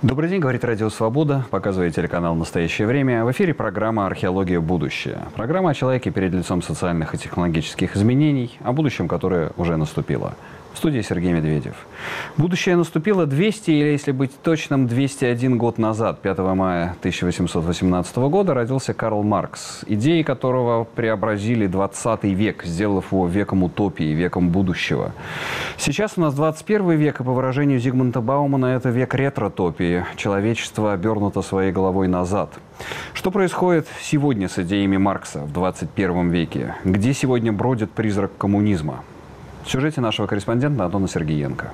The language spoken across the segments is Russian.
Добрый день, говорит Радио Свобода, показывает телеканал «Настоящее время». В эфире программа «Археология. Будущее». Программа о человеке перед лицом социальных и технологических изменений, о будущем, которое уже наступило. В студии Сергей Медведев. Будущее наступило 200, или, если быть точным, 201 год назад. 5 мая 1818 года родился Карл Маркс, идеи которого преобразили 20 век, сделав его веком утопии, веком будущего. Сейчас у нас 21 век, и по выражению Зигмунда Баумана, это век ретротопии. Человечество обернуто своей головой назад. Что происходит сегодня с идеями Маркса в 21 веке? Где сегодня бродит призрак коммунизма? В сюжете нашего корреспондента Антона Сергеенко.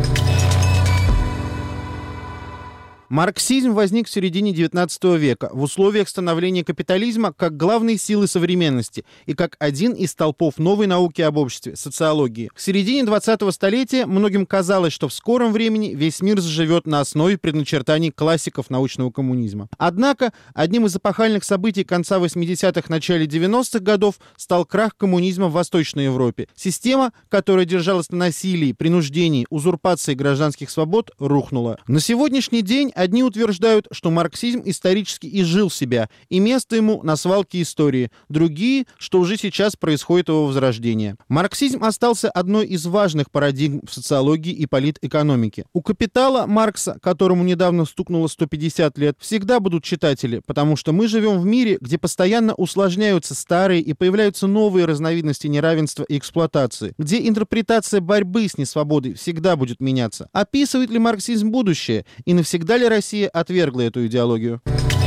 Марксизм возник в середине XIX века в условиях становления капитализма как главной силы современности и как один из столпов новой науки об обществе – социологии. К середине 20-го столетия многим казалось, что в скором времени весь мир заживет на основе предначертаний классиков научного коммунизма. Однако одним из эпохальных событий конца 80-х – начале 90-х годов стал крах коммунизма в Восточной Европе. Система, которая держалась на насилии, принуждении, узурпации гражданских свобод, рухнула. На сегодняшний день одни утверждают, что марксизм исторически изжил себя, и место ему на свалке истории. Другие, что уже сейчас происходит его возрождение. Марксизм остался одной из важных парадигм в социологии и политэкономике. У «Капитала» Маркса, которому недавно стукнуло 150 лет, всегда будут читатели, потому что мы живем в мире, где постоянно усложняются старые и появляются новые разновидности неравенства и эксплуатации, где интерпретация борьбы с несвободой всегда будет меняться. Описывает ли марксизм будущее? И навсегда ли Россия отвергла эту идеологию?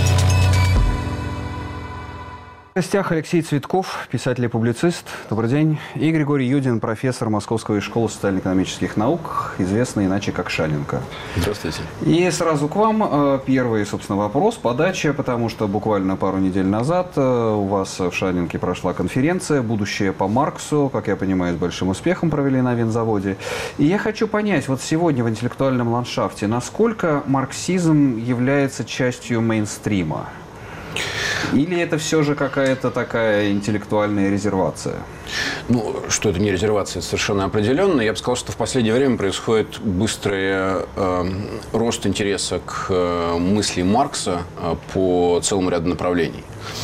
В гостях Алексей Цветков, писатель и публицист. Добрый день. И Григорий Юдин, профессор Московской школы социально-экономических наук, известный иначе как Шаленко. Здравствуйте. И сразу к вам первый, собственно, вопрос, подача, потому что буквально пару недель назад у вас в Шаленке прошла конференция «Будущее по Марксу», как я понимаю, с большим успехом провели на винзаводе. И я хочу понять, вот сегодня в интеллектуальном ландшафте, насколько марксизм является частью мейнстрима? Или это все же какая-то такая интеллектуальная резервация? Ну, что это не резервация, совершенно определенно. Я бы сказал, что в последнее время происходит быстрый рост интереса к мысли Маркса по целому ряду направлений.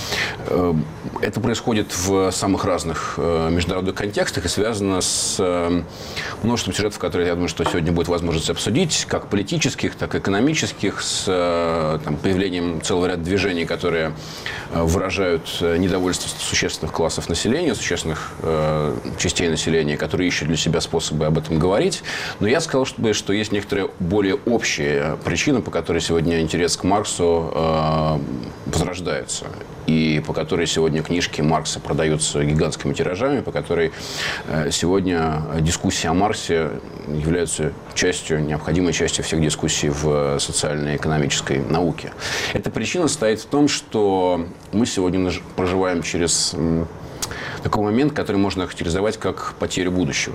Это происходит в самых разных международных контекстах и связано с множеством сюжетов, которые, я думаю, что сегодня будет возможность обсудить, как политических, так и экономических, с появлением целого ряда движений, которые выражают недовольство существенных классов населения, существенных частей населения, которые ищут для себя способы об этом говорить. Но я сказал, что есть некоторые более общие причины, по которой сегодня интерес к Марксу возрождается. И по которой сегодня книжки Маркса продаются гигантскими тиражами, по которой сегодня дискуссии о Марксе являются необходимой частью всех дискуссий в социально-экономической науке. Эта причина состоит в том, что мы сегодня проживаем через такой момент, который можно охарактеризовать как потерю будущего.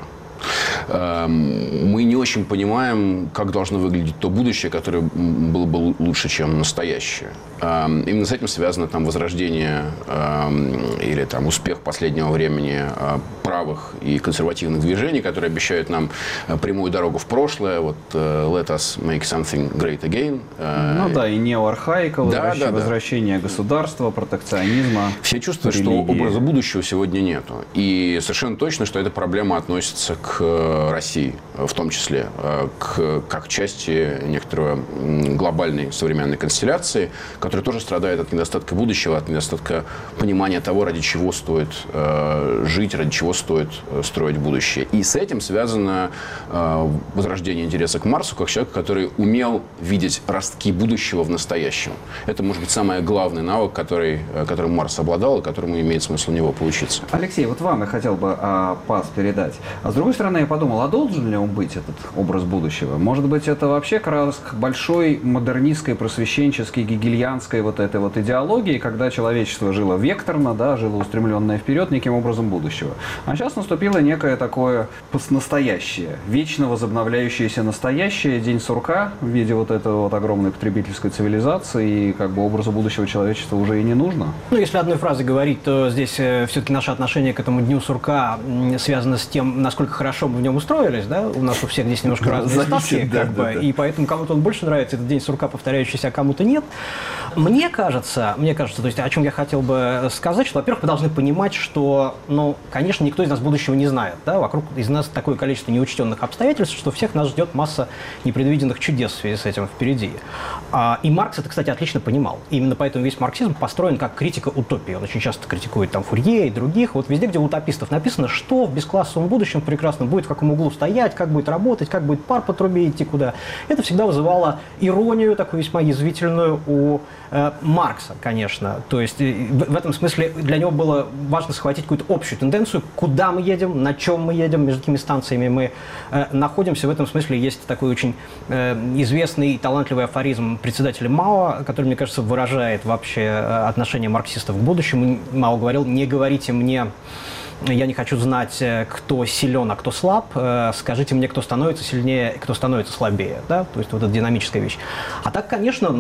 Мы не очень понимаем, как должно выглядеть то будущее, которое было бы лучше, чем настоящее. Именно с этим связано возрождение или успех последнего времени правых и консервативных движений, которые обещают нам прямую дорогу в прошлое. Вот «Let us make something great again». Ну да, и неоархаика, возвращение государства, протекционизма. Все чувствуют, что образа будущего сегодня нету. И совершенно точно, что эта проблема относится к России, в том числе, как части некоторой глобальной современной констелляции, которая тоже страдает от недостатка будущего, от недостатка понимания того, ради чего стоит жить, ради чего стоит строить будущее. И с этим связано возрождение интереса к Марксу, как человеку, который умел видеть ростки будущего в настоящем. Это, может быть, самый главный навык, которым Маркс обладал, и которому имеет смысл у него поучиться. Алексей, вот вам я хотел бы пас передать. А с другой стороны, я подумал, а должен ли он быть, этот образ будущего? Может быть, это вообще как раз к большой модернистской, просвещенческой, гегельянской вот этой вот идеологии, когда человечество жило векторно, да, жило устремленное вперед неким образом будущего. А сейчас наступило некое такое настоящее, вечно возобновляющееся настоящее, день сурка в виде вот этой вот огромной потребительской цивилизации, и образу будущего человечества уже и не нужно. Ну, если одной фразой говорить, то здесь все-таки наше отношение к этому дню сурка связано с тем, насколько хорошо хорошо мы в нем устроились, да, у нас у всех здесь немножко разные ставки, и поэтому кому-то он больше нравится, этот день сурка повторяющийся, а кому-то нет. Мне кажется, то есть о чем я хотел бы сказать, что, во-первых, мы должны понимать, что, конечно, никто из нас будущего не знает, да, вокруг из нас такое количество неучтенных обстоятельств, что всех нас ждет масса непредвиденных чудес в связи с этим впереди. И Маркс это, кстати, отлично понимал. Именно поэтому весь марксизм построен как критика утопии. Он очень часто критикует там Фурье и других. Вот везде, где у утопистов написано, что в бесклассовом будущем прекрасно будет, в каком углу стоять, как будет работать, как будет пар по трубе идти куда. Это всегда вызывало иронию, такую весьма язвительную, у Маркса, конечно. То есть в этом смысле для него было важно схватить какую-то общую тенденцию, куда мы едем, на чем мы едем, между какими станциями мы находимся. В этом смысле есть такой очень известный и талантливый афоризм председателя Мао, который, мне кажется, выражает вообще отношение марксистов к будущему. Мао говорил: не говорите мне, я не хочу знать, кто силен, а кто слаб. Скажите мне, кто становится сильнее, кто становится слабее. Да? То есть вот эта динамическая вещь. А так, конечно,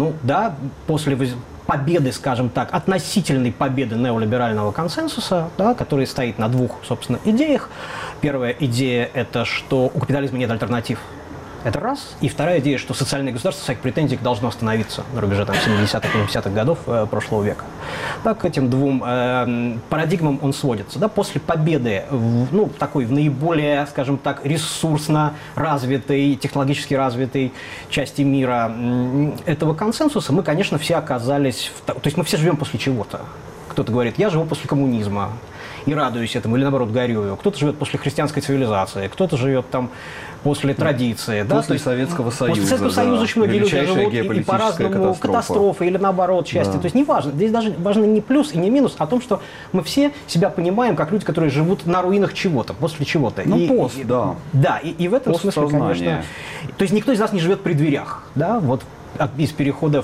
после победы, скажем так, относительной победы неолиберального консенсуса, да, который стоит на двух, собственно, идеях. Первая идея – это что у капитализма нет альтернатив. Это раз. И вторая идея, что социальное государство в своих претензиях должно остановиться на рубеже 70-х и 80-х годов прошлого века. Так, к этим двум парадигмам он сводится. Да, после победы в наиболее, скажем так, ресурсно развитой, технологически развитой части мира этого консенсуса мы, конечно, все оказались... То есть мы все живем после чего-то. Кто-то говорит: я живу после коммунизма и радуюсь этому, или наоборот горюю. Кто-то живет после христианской цивилизации, кто-то живет там после традиции. После Советского Союза. После Советского Союза очень многие люди живут и по-разному, катастрофы или наоборот счастье. То есть не важно. Здесь даже важно не плюс и не минус, а том, что мы все себя понимаем как люди, которые живут на руинах чего-то, после чего-то. Да. Да, и в этом смысле, конечно... То есть никто из нас не живет при дверях, да, вот из перехода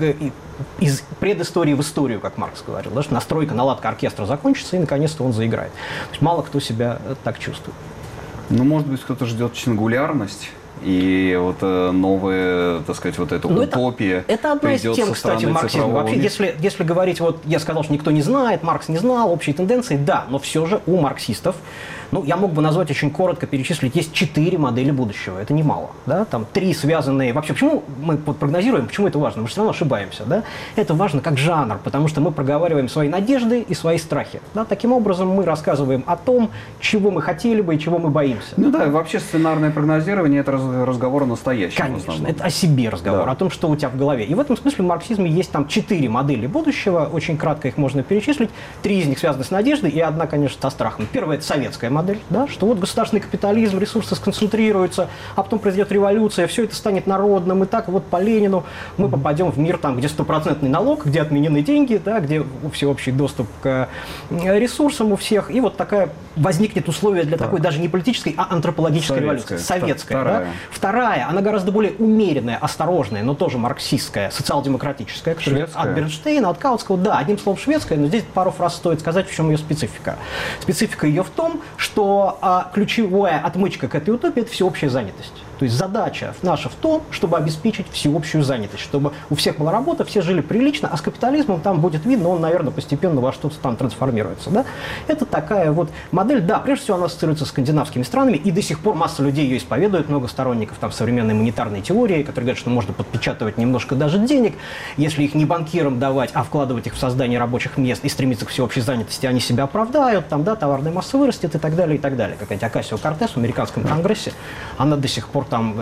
из предыстории в историю, как Маркс говорил, да, что настройка, наладка оркестра закончится, и наконец-то он заиграет. То есть мало кто себя так чувствует. Может быть, кто-то ждет сингулярность, и вот новая, так сказать, вот эта утопия. Это одна из тем, кстати, марксизма. Вообще, если говорить, я сказал, что никто не знает, Маркс не знал, общие тенденции, да, но все же у марксистов, я мог бы назвать очень коротко, перечислить, есть 4 модели будущего, это немало, да, там 3 связанные, вообще, почему мы прогнозируем, почему это важно, мы же все равно ошибаемся, да, это важно как жанр, потому что мы проговариваем свои надежды и свои страхи, да, таким образом мы рассказываем о том, чего мы хотели бы и чего мы боимся. Вообще сценарное прогнозирование – это разговор о настоящем. Конечно, это о себе разговор, о том, что у тебя в голове, и в этом смысле в марксизме есть там 4 модели будущего, очень кратко их можно перечислить, 3 из них связаны с надеждой и одна, конечно, со страхом. Первая – это советская модель. Да, что вот государственный капитализм, ресурсы сконцентрируются, а потом произойдет революция, все это станет народным, и так вот по Ленину мы попадем в мир, там, где 100% налог, где отменены деньги, да, где всеобщий доступ к ресурсам у всех, и вот такая возникнет условие для такой даже не политической, а антропологической революции. Советская. Да? Вторая, она гораздо более умеренная, осторожная, но тоже марксистская, социал-демократическая, от Бернштейна, от Каутского, да, одним словом шведская, но здесь пару фраз стоит сказать, в чем ее специфика. Специфика ее в том, что ключевая отмычка к этой утопии – это всеобщая занятость. То есть задача наша в том, чтобы обеспечить всеобщую занятость, чтобы у всех была работа, все жили прилично, а с капитализмом там будет видно, он, наверное, постепенно во что-то там трансформируется. Да? Это такая вот модель, да, прежде всего она ассоциируется с скандинавскими странами, и до сих пор масса людей ее исповедует, много сторонников там современной монетарной теории, которые говорят, что можно подпечатывать немножко даже денег, если их не банкирам давать, а вкладывать их в создание рабочих мест и стремиться к всеобщей занятости, они себя оправдают, там, да, товарная масса вырастет и так далее, и так далее. Какая-нибудь Окасио-Кортес в американском конгрессе, она до сих пор там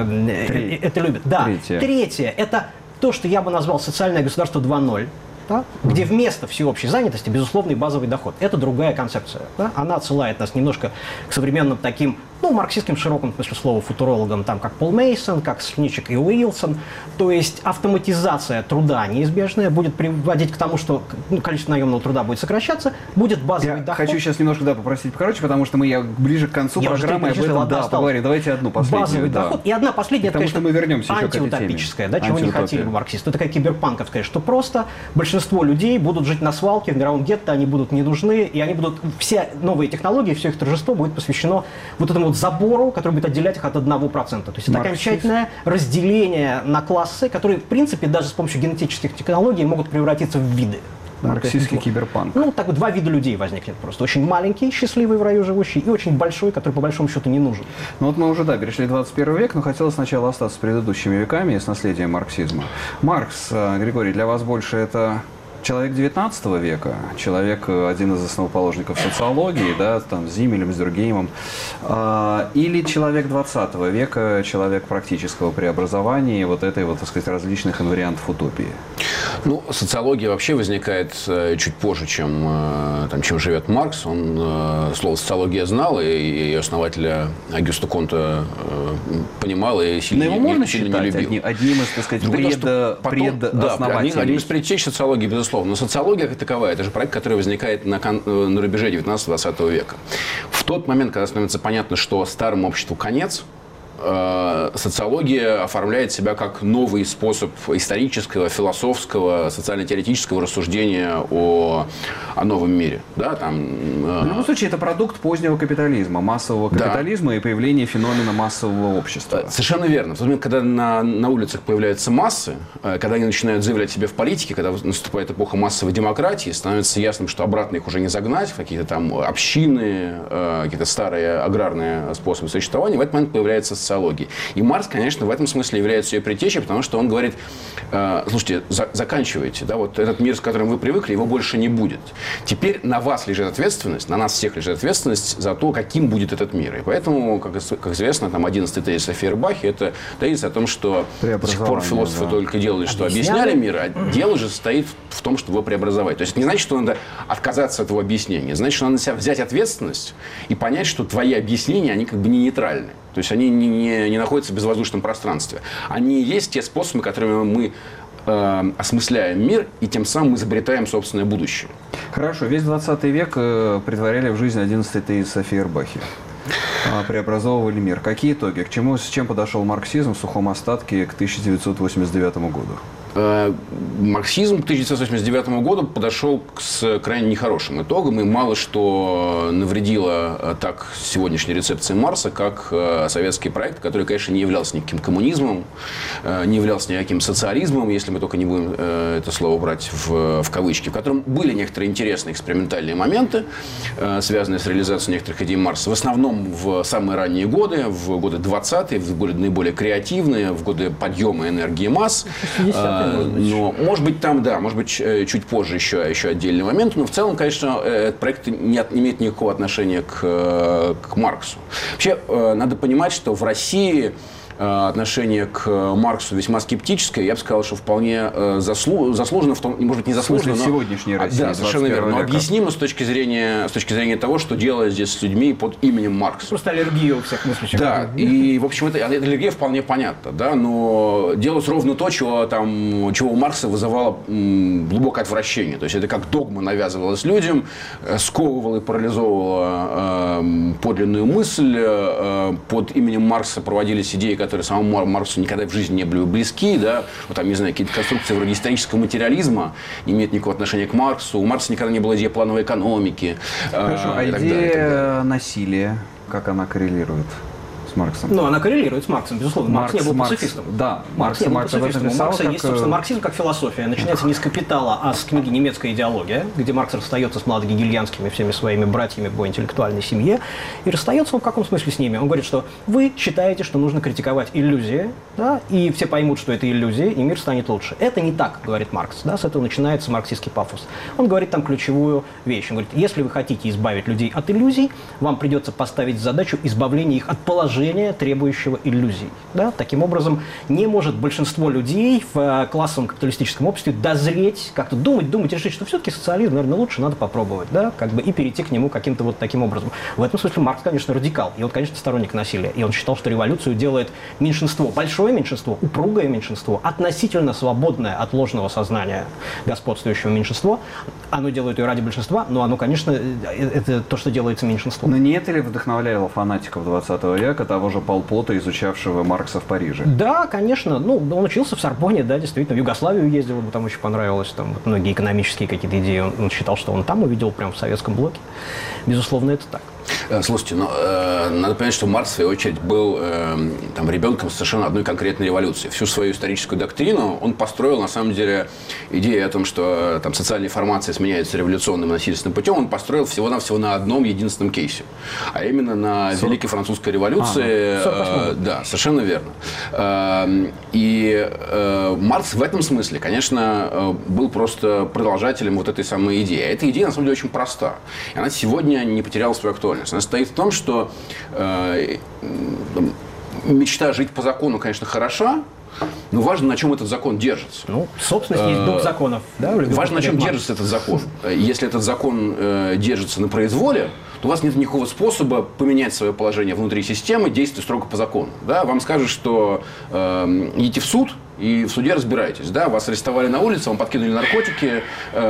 это любит. Да. Третье – это то, что я бы назвал социальное государство 2.0. Да, где вместо всеобщей занятости безусловный базовый доход. Это другая концепция. Да? Она отсылает нас немножко к современным таким, марксистским в широком смысле слова футурологам, там, как Пол Мейсон, как Сничек и Уилсон. То есть автоматизация труда неизбежная будет приводить к тому, что количество наемного труда будет сокращаться, будет базовый доход. Хочу сейчас немножко попросить покороче, потому что мы ближе к концу программы об этом поговорим. Давайте одну последнюю. Базовый доход. И одна последняя, потому что мы вернемся еще к этой теме. Антиутопическая, да, чего не хотели бы марксисты. Это такая киберпанковская, что просто большинство людей будут жить на свалке, в мировом гетто, они будут не нужны, и они будут, все новые технологии, все их торжество будет посвящено вот этому вот забору, который будет отделять их от 1%. То есть это окончательное разделение на классы, которые, в принципе, даже с помощью генетических технологий могут превратиться в виды. Марксистский киберпанк. Ну, так вот, два вида людей возникнет просто. Очень маленький, счастливый в раю живущий, и очень большой, который по большому счету не нужен. Ну вот мы уже, перешли в 21 век, но хотелось сначала остаться с предыдущими веками и с наследием марксизма. Маркс, Григорий, для вас больше это человек 19 века, человек, один из основоположников социологии, там, с Зиммелем, с Дюркгеймом, или человек 20 века, человек практического преобразования и вот этой, так сказать, различных инвариантов утопии? Ну, социология вообще возникает чуть позже, чем живет Маркс. Он слово «социология» знал, и ее основателя Агюста Конта понимал и сильно не любил. Одним из, так сказать, предоснователей. Одним из предтеч социологии, безусловно. Но социология как таковая – это же проект, который возникает на рубеже 19-20 века. В тот момент, когда становится понятно, что старому обществу конец, социология оформляет себя как новый способ исторического, философского, социально-теоретического рассуждения о новом мире. Да, в любом случае, это продукт позднего капитализма, массового капитализма и появления феномена массового общества. Совершенно верно. В тот момент, когда на улицах появляются массы, когда они начинают заявлять себе в политике, когда наступает эпоха массовой демократии, становится ясным, что обратно их уже не загнать в какие-то там общины, какие-то старые аграрные способы существования, в этот момент появляется социологии. И Маркс, конечно, в этом смысле является ее предтечей, потому что он говорит, слушайте, заканчивайте, вот этот мир, с которым вы привыкли, его больше не будет. Теперь на вас лежит ответственность, на нас всех лежит ответственность за то, каким будет этот мир. И поэтому, как известно, 11-й тезис о Фейербахе – это тезис о том, что до сих пор философы только делали, что объясняли мир, а дело же состоит в том, чтобы его преобразовать. То есть это не значит, что надо отказаться от его объяснения, значит, что надо на себя взять ответственность и понять, что твои объяснения, они как бы не нейтральны. То есть они не находятся в безвоздушном пространстве. Они есть те способы, которыми мы осмысляем мир, и тем самым изобретаем собственное будущее. Хорошо. Весь 20 век претворяли в жизнь 11-й тезис о Фейербахе. Преобразовывали мир. Какие итоги? С чем подошел марксизм в сухом остатке к 1989 году? Марксизм к 1989 году подошел с крайне нехорошим итогом, и мало что навредило так сегодняшней рецепции Маркса, как советский проект, который, конечно, не являлся никаким коммунизмом, не являлся никаким социализмом, если мы только не будем это слово брать в кавычки, в котором были некоторые интересные экспериментальные моменты, связанные с реализацией некоторых идей Маркса, в основном в самые ранние годы, в годы 20-е, в годы наиболее креативные, в годы подъема энергии масс. Но, может быть, может быть, чуть позже еще отдельный момент. Но в целом, конечно, этот проект не имеет никакого отношения к Марксу. Вообще, надо понимать, что в России отношение к Марксу весьма скептическое. Я бы сказал, что вполне заслуженно, может быть, не заслуженно, но сегодняшней России, да, совершенно верно, но объяснимо с точки зрения того, что делают здесь с людьми под именем Маркса. Просто аллергия у всех мыслящих. Да, и, в общем, эта аллергия вполне понятна, да, но делать ровно то, чего у Маркса вызывало глубокое отвращение. То есть это как догма навязывалась людям, сковывала и парализовывала подлинную мысль. Под именем Маркса проводились идеи, которые самому Марксу никогда в жизни не были близки, да, не знаю, какие-то конструкции вроде исторического материализма не имеют никакого отношения к Марксу. У Маркса никогда не было идеи плановой экономики. Хорошо, а идея насилия, как она коррелирует с Марксом? Ну, она коррелирует с Марксом, безусловно. Маркс не был пацифистом. Да, Маркс не был пацифистом. У Маркса есть, собственно, марксизм как философия. Начинается не с «Капитала», а с книги «Немецкая идеология», где Маркс расстается с младо-гегельянскими всеми своими братьями по интеллектуальной семье. И расстается он в каком смысле с ними? Он говорит, что вы считаете, что нужно критиковать иллюзии, да, и все поймут, что это иллюзии, и мир станет лучше. Это не так, говорит Маркс. Да, с этого начинается марксистский пафос. Он говорит там ключевую вещь. Он говорит, если вы хотите избавить людей от иллюзий, вам придется поставить задачу избавления их от положения, требующего иллюзий. Да? Таким образом, не может большинство людей в классовом капиталистическом обществе дозреть, как-то думать, решить, что все-таки социализм, наверное, лучше, надо попробовать, да? И перейти к нему каким-то вот таким образом. В этом смысле Маркс, конечно, радикал, и он, конечно, сторонник насилия. И он считал, что революцию делает меньшинство, большое меньшинство, упругое меньшинство, относительно свободное от ложного сознания господствующего меньшинства. Оно делает ее ради большинства, но оно, конечно, это то, что делается меньшинством. Но не это ли вдохновляло фанатиков 20 века, того же Пол Пота, изучавшего Маркса в Париже? Да, конечно. Он учился в Сорбонне, да, действительно. В Югославию ездил, ему там очень понравилось. Там многие экономические какие-то идеи. Он считал, что он там увидел, прямо в советском блоке. Безусловно, это так. Слушайте, надо понять, что Маркс, в свою очередь, был ребенком совершенно одной конкретной революции. Всю свою историческую доктрину он построил, на самом деле, идею о том, что социальная формация сменяется революционным и насильственным путем, он построил всего-навсего на одном единственном кейсе. А именно на Великой Французской революции. Да, совершенно верно. И Маркс в этом смысле, конечно, был просто продолжателем вот этой самой идеи. Эта идея, на самом деле, очень проста. И она сегодня не потеряла свою актуальность. Она состоит в том, что мечта жить по закону, конечно, хороша, но важно, на чем этот закон держится. Собственность есть дух законов. Да, важно, на чем держится этот закон. Если этот закон держится на произволе, то у вас нет никакого способа поменять свое положение внутри системы, действуя строго по закону. Да? Вам скажут, что идите в суд, и в суде разбирайтесь. Да? Вас арестовали на улице, вам подкинули наркотики,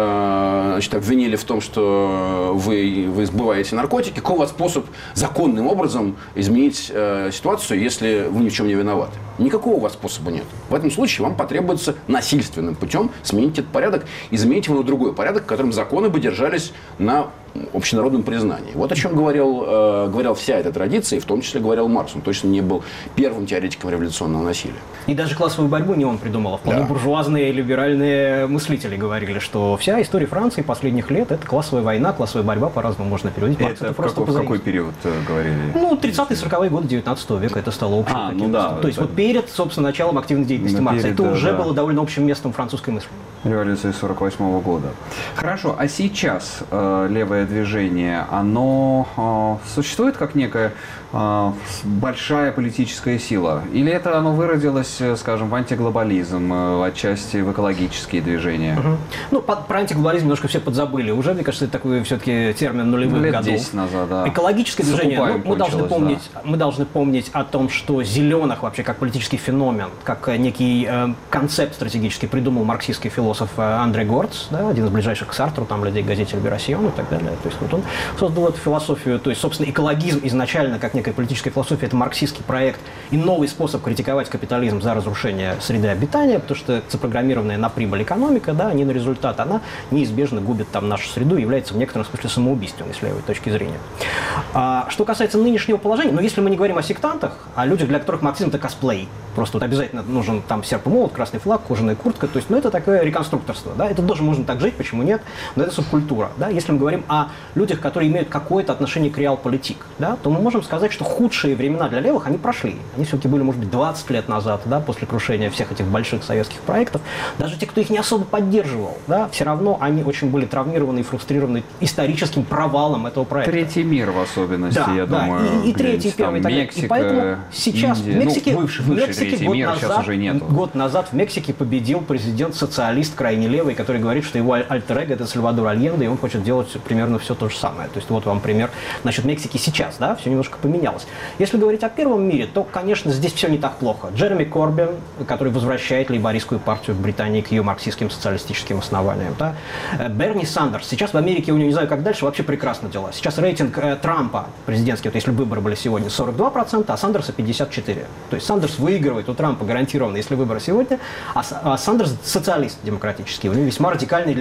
обвинили в том, что вы сбываете наркотики. Какой у вас способ законным образом изменить ситуацию, если вы ни в чем не виноваты? Никакого у вас способа нет. В этом случае вам потребуется насильственным путем сменить этот порядок и заменить его на другой порядок, в котором законы бы держались на общенародном признании. Вот о чем говорил вся эта традиция, и в том числе говорил Маркс. Он точно не был первым теоретиком революционного насилия. И даже классовую борьбу не он придумал, а вполне буржуазные либеральные мыслители говорили, что вся история Франции последних лет – это классовая война, классовая борьба, по-разному можно переводить. Это в какой период говорили? 30-е, 40-е годы 19 века это стало общим. То есть перед, собственно, началом активной деятельности Маркса. Это уже было довольно общим местом французской мысли. Революции 1948 года. Хорошо, а сейчас левое движение, оно существует как некая большая политическая сила? Или это оно выродилось, скажем, в антиглобализм, отчасти в экологические движения? Про антиглобализм немножко все подзабыли. Уже, мне кажется, это такой все-таки термин нулевых годов. Лет 10 назад, да. Экологическое движение, мы должны помнить о том, что зеленых вообще как политический феномен, как некий концепт стратегический придумал марксистский философ Андре Горц, да, один из ближайших к Сартру, людей газете «Либерасьон» и так далее. То есть он создал эту философию. То есть, собственно, экологизм изначально, как некая политическая философия, это марксистский проект и новый способ критиковать капитализм за разрушение среды обитания, потому что запрограммированная на прибыль экономика, да, а не на результат, она неизбежно губит нашу среду и является в некотором смысле самоубийственной с левой точки зрения. Что касается нынешнего положения, если мы не говорим о сектантах, о людях, для которых марксизм – это косплей, просто обязательно нужен серп и молот, красный флаг, кожаная куртка, то есть, это такое реконструкторство, да, это тоже можно так жить, почему нет, но это субкультура, да, если мы говорим о людях, которые имеют какое-то отношение к реал-политик, да, то мы можем сказать, что худшие времена для левых, они прошли, они все-таки были, может быть, 20 лет назад, да, после крушения всех этих больших советских проектов, даже те, кто их не особо поддерживал, да, все равно они очень были травмированы и фрустрированы историческим провалом этого проекта. Третий мир в особенности, да, я думаю. И третий, и первый, Мексика, и поэтому сейчас Индия, в Мексике, бывший третий мир, сейчас уже нету. Год назад в Мексике победил президент-социалист крайне левый, который говорит, что его альтер-эго – это Сальвадор Альенде, и он хочет делать примерно все то же самое. То есть вот вам пример насчет Мексики сейчас, да, все немножко поменялось. Если говорить о первом мире, то, конечно, здесь все не так плохо. Джереми Корбин, который возвращает лейбористскую партию в Британии к ее марксистским социалистическим основаниям, да. Берни Сандерс. Сейчас в Америке, у него не знаю, как дальше, вообще прекрасно дела. Сейчас рейтинг Трампа президентский, если выборы были сегодня, 42%, а Сандерса 54%. То есть Сандерс выигрывает у Трампа гарантированно, если выборы сегодня, а Сандерс социалист демократический. У него весьма радикальные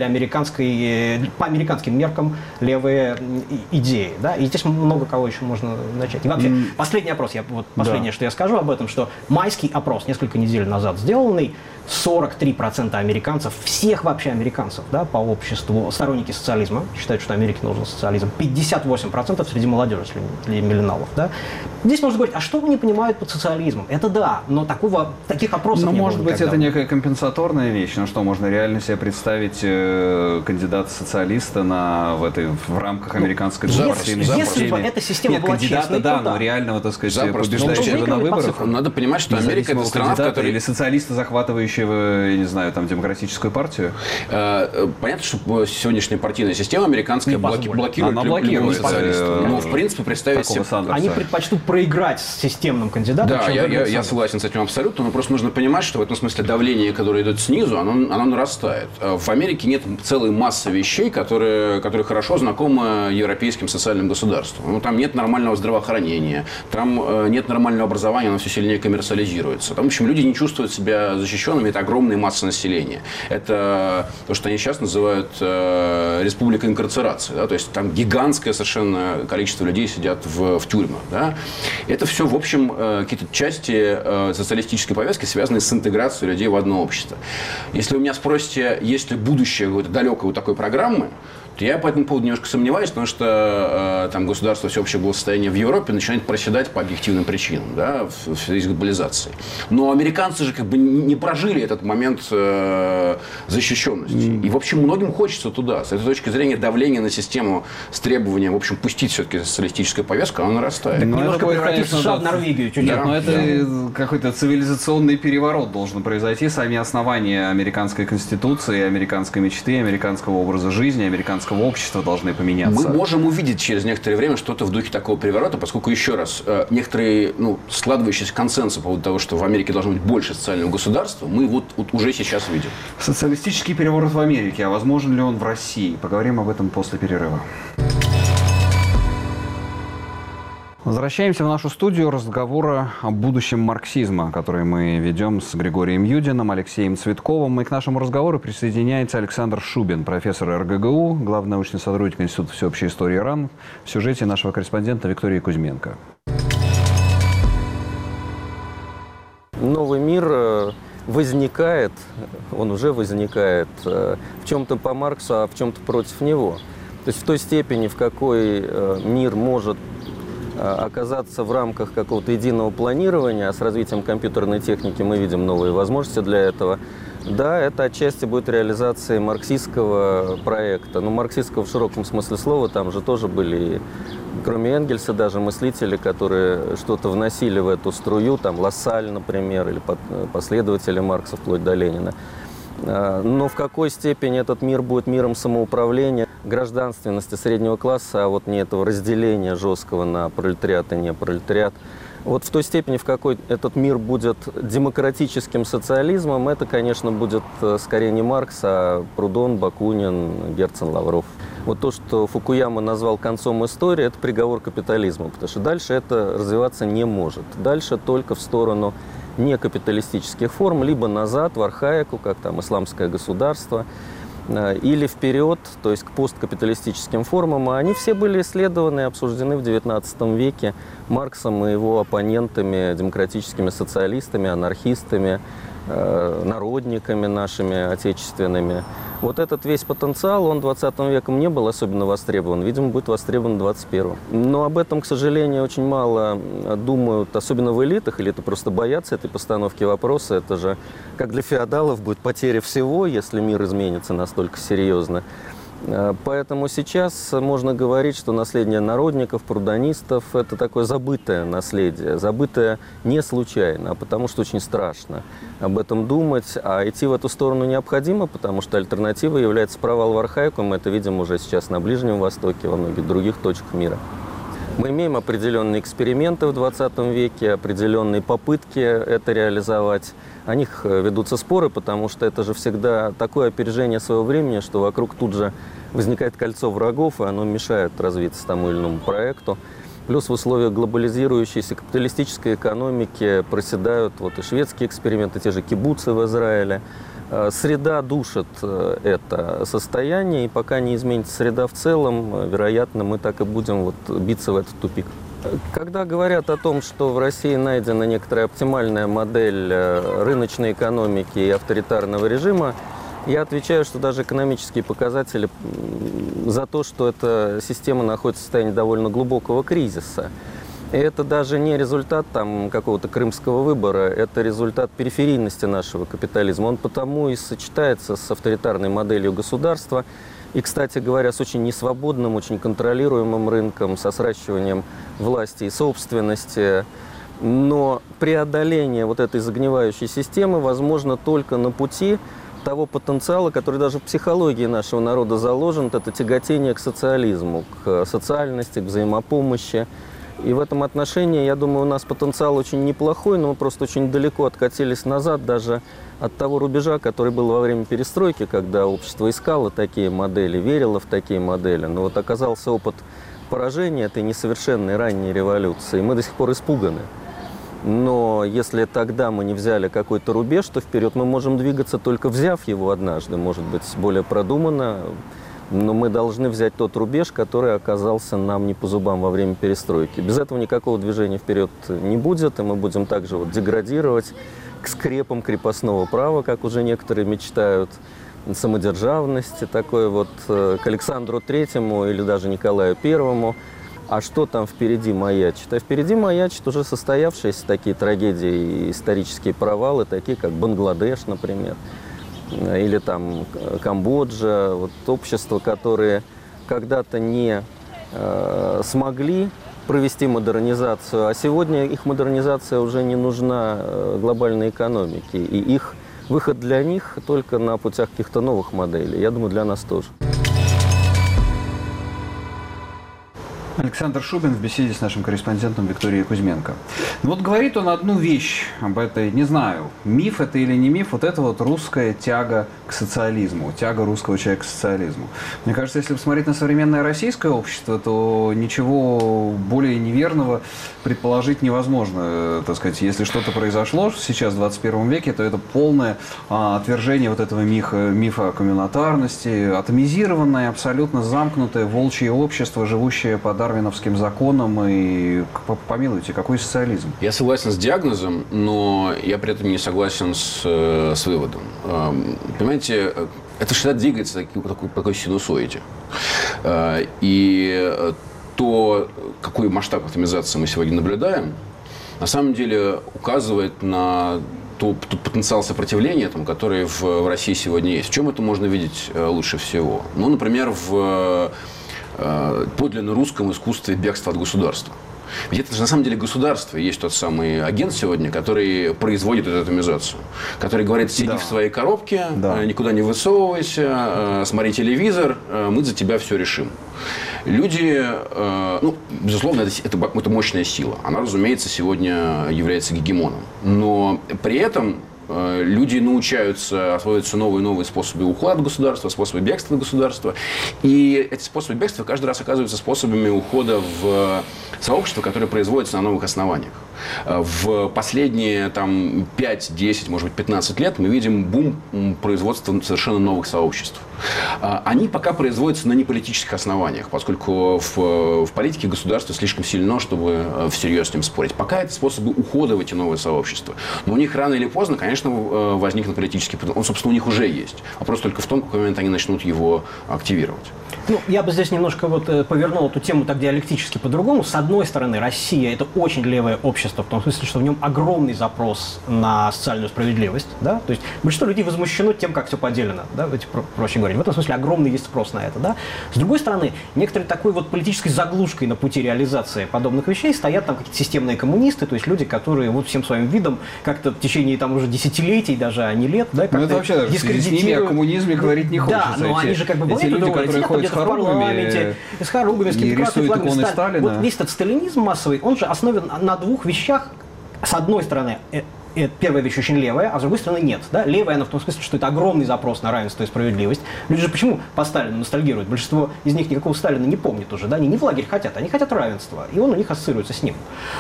по американским меркам левые идеи. Да? И здесь много кого еще можно начать. И вообще, последний опрос, последнее, что я скажу об этом, что майский опрос несколько недель назад сделанный, 43% американцев, всех вообще американцев, да, по обществу, сторонники социализма, считают, что Америке нужен социализм, 58% среди молодежи, среди миллениалов. Да. Здесь можно говорить, а что они понимают под социализмом? Это да, но таких опросов не было. Может быть, это некая компенсаторная вещь, можно реально себе представить кандидата-социалиста в рамках американской партийной системы. Если бы эта система была честной, да, но реального, побеждающего на выборах. Надо понимать, что Америка – это страна, в которой... Или социалиста, захватываающего, я не знаю, демократическую партию? Понятно, что сегодняшняя партийная система американская блокирует любого социалиста. Но, в принципе, представить себе... Они предпочтут проиграть с системным кандидатом. Да, я согласен с этим абсолютно, но просто нужно понимать, что в этом смысле давление, которое идет снизу, оно нарастает. В Америке нет целой массы вещей, которые хорошо знакомы европейским социальным государствам. Ну, там нет нормального здравоохранения, там нет нормального образования, оно все сильнее коммерциализируется. Там, в общем, люди не чувствуют себя защищенными, это огромные массы населения. Это то, что они сейчас называют республика инкарцерации. Да? То есть там гигантское совершенно количество людей сидят в тюрьмах. Да? Это все, в общем, какие-то части социалистической повестки, связанные с интеграцией людей в одно общество. Если вы меня спросите, есть ли будущее какой-то далекой вот такой программы, то я по этому поводу немножко сомневаюсь, потому что там государство всеобщего благосостояния в Европе начинает проседать по объективным причинам, да, в связи с глобализацией. Но американцы же как бы не прожили этот момент защищенности. И, в общем, многим хочется туда. С этой точки зрения давление на систему с требованием, в общем, пустить все-таки социалистическую повестку, оно нарастает. Так немножко превратить США в Норвегию. Да, но это какой-то цивилизационный переворот должен произойти. Сами основания американской конституции, американской мечты, американского образа жизни, американского общества должны поменяться. Мы можем увидеть через некоторое время что-то в духе такого переворота, поскольку, еще раз, некоторые складывающиеся консенсус по поводу того, что в Америке должно быть больше социального государства, мы вот уже сейчас видим. Социалистический переворот в Америке, а возможен ли он в России? Поговорим об этом после перерыва. Возвращаемся в нашу студию разговора о будущем марксизма, который мы ведем с Григорием Юдиным, Алексеем Цветковым. И к нашему разговору присоединяется Александр Шубин, профессор РГГУ, главный научный сотрудник Института всеобщей истории РАН, в сюжете нашего корреспондента Виктории Кузьменко. Новый мир возникает, он уже возникает в чем-то по Марксу, а в чем-то против него. То есть в той степени, в какой мир может оказаться в рамках какого-то единого планирования, а с развитием компьютерной техники мы видим новые возможности для этого. Да, это отчасти будет реализацией марксистского проекта. Но марксистского в широком смысле слова, там же тоже были, кроме Энгельса, даже мыслители, которые что-то вносили в эту струю, там Лассаль, например, или последователи Маркса вплоть до Ленина. Но в какой степени этот мир будет миром самоуправления, гражданственности среднего класса, а вот не этого разделения жесткого на пролетариат и не пролетариат. Вот в той степени, в какой этот мир будет демократическим социализмом, это, конечно, будет скорее не Маркс, а Прудон, Бакунин, Герцен, Лавров. Вот то, что Фукуяма назвал концом истории, это приговор капитализму, потому что дальше это развиваться не может. Дальше только в сторону некапиталистических форм, либо назад, в архаику, как там исламское государство, или вперед, то есть к посткапиталистическим формам. А они все были исследованы и обсуждены в XIX веке Марксом и его оппонентами, демократическими социалистами, анархистами, народниками нашими отечественными. Вот этот весь потенциал, он 20 веком не был особенно востребован, видимо, будет востребован в 21-м. Но об этом, к сожалению, очень мало думают, особенно в элитах, элиты просто боятся этой постановки вопроса. Это же, как для феодалов, будет потеря всего, если мир изменится настолько серьезно. Поэтому сейчас можно говорить, что наследие народников, прудонистов – это такое забытое наследие, забытое не случайно, а потому что очень страшно об этом думать, а идти в эту сторону необходимо, потому что альтернатива является провал в архаику, мы это видим уже сейчас на Ближнем Востоке, во многих других точках мира. Мы имеем определенные эксперименты в 20 веке, определенные попытки это реализовать. О них ведутся споры, потому что это же всегда такое опережение своего времени, что вокруг тут же возникает кольцо врагов, и оно мешает развиться тому или иному проекту. Плюс в условиях глобализирующейся капиталистической экономики проседают вот и шведские эксперименты, те же кибуцы в Израиле. Среда душит это состояние, и пока не изменится среда в целом, вероятно, мы так и будем вот биться в этот тупик. Когда говорят о том, что в России найдена некоторая оптимальная модель рыночной экономики и авторитарного режима, я отвечаю, что даже экономические показатели за то, что эта система находится в состоянии довольно глубокого кризиса. И это даже не результат там какого-то крымского выбора, это результат периферийности нашего капитализма. Он потому и сочетается с авторитарной моделью государства и, кстати говоря, с очень несвободным, очень контролируемым рынком, со сращиванием власти и собственности. Но преодоление вот этой загнивающей системы возможно только на пути того потенциала, который даже в психологии нашего народа заложен, это тяготение к социализму, к социальности, к взаимопомощи. И в этом отношении, я думаю, у нас потенциал очень неплохой, но мы просто очень далеко откатились назад даже от того рубежа, который был во время перестройки, когда общество искало такие модели, верило в такие модели. Но вот оказался опыт поражения этой несовершенной ранней революции, и мы до сих пор испуганы. Но если тогда мы не взяли какой-то рубеж, то вперед мы можем двигаться, только взяв его однажды, может быть, более продуманно. Но мы должны взять тот рубеж, который оказался нам не по зубам во время перестройки. Без этого никакого движения вперед не будет, и мы будем также вот деградировать к скрепам крепостного права, как уже некоторые мечтают, самодержавности, такой вот к Александру Третьему или даже Николаю Первому. А что там впереди маячит? А впереди маячит уже состоявшиеся такие трагедии и исторические провалы, такие как Бангладеш, например. Или там Камбоджа, вот общества, которые когда-то не смогли провести модернизацию, а сегодня их модернизация уже не нужна глобальной экономике, и их выход для них только на путях каких-то новых моделей. Я думаю, для нас тоже. Александр Шубин в беседе с нашим корреспондентом Викторией Кузьменко. Вот говорит он одну вещь об этой, не знаю, миф это или не миф, вот это вот русская тяга к социализму, тяга русского человека к социализму. Мне кажется, если посмотреть на современное российское общество, то ничего более неверного предположить невозможно. Так сказать, если что-то произошло сейчас в 21 веке, то это полное отвержение вот этого мифа о коммунитарности, атомизированное, абсолютно замкнутое волчье общество, живущее по дарвиновским законам, и, помилуйте, какой социализм? Я согласен с диагнозом, но я при этом не согласен с выводом. Понимаете, это всегда двигается по такой синусоиде. И то, какой масштаб атомизации мы сегодня наблюдаем, на самом деле указывает на тот потенциал сопротивления, который в России сегодня есть. В чем это можно видеть лучше всего? Ну, например, в подлинно русском искусстве бегства от государства. Ведь это же на самом деле государство и есть тот самый агент сегодня, который производит эту атомизацию. Который говорит: сиди в своей коробке, никуда не высовывайся, смотри телевизор, мы за тебя все решим. Люди, ну, безусловно, это мощная сила. Она, разумеется, сегодня является гегемоном. Но при этом люди научаются осваивать все новые и новые способы ухода от государства, способы бегства от государства. И эти способы бегства каждый раз оказываются способами ухода в сообщество, которое производится на новых основаниях. В последние 5, 10, может быть, 15 лет мы видим бум производства совершенно новых сообществ. Они пока производятся на неполитических основаниях, поскольку в политике государство слишком сильно, чтобы всерьез с ним спорить. Пока это способы ухода в эти новые сообщества. Но у них рано или поздно, конечно, возникнет политический потенциал. Он, собственно, у них уже есть. Вопрос только в том, в какой момент они начнут его активировать. Ну, я бы здесь немножко повернул эту тему так диалектически по-другому. С одной стороны, Россия – это очень левое общество, в том смысле, что в нем огромный запрос на социальную справедливость. Да? То есть большинство людей возмущено тем, как все поделено, да? Проще говоря. В этом смысле огромный есть спрос на это. Да? С другой стороны, некоторой такой политической заглушкой на пути реализации подобных вещей стоят какие-то системные коммунисты, то есть люди, которые всем своим видом как-то в течение уже десятилетий, даже, а не лет, да, как-то это вообще даже с ними о коммунизме говорить не хочется. Да, но они же эти люди, которые ходят с хоругвами, с какими-то рисуют иконы Сталина. Вот весь этот сталинизм массовый, он же основан на двух вещах. С одной стороны, первая вещь очень левая, а с другой стороны нет. Да? Левая, она в том смысле, что это огромный запрос на равенство и справедливость. Люди же почему по Сталину ностальгируют? Большинство из них никакого Сталина не помнит уже. Да? Они не в лагерь хотят, они хотят равенства. И он у них ассоциируется с ним.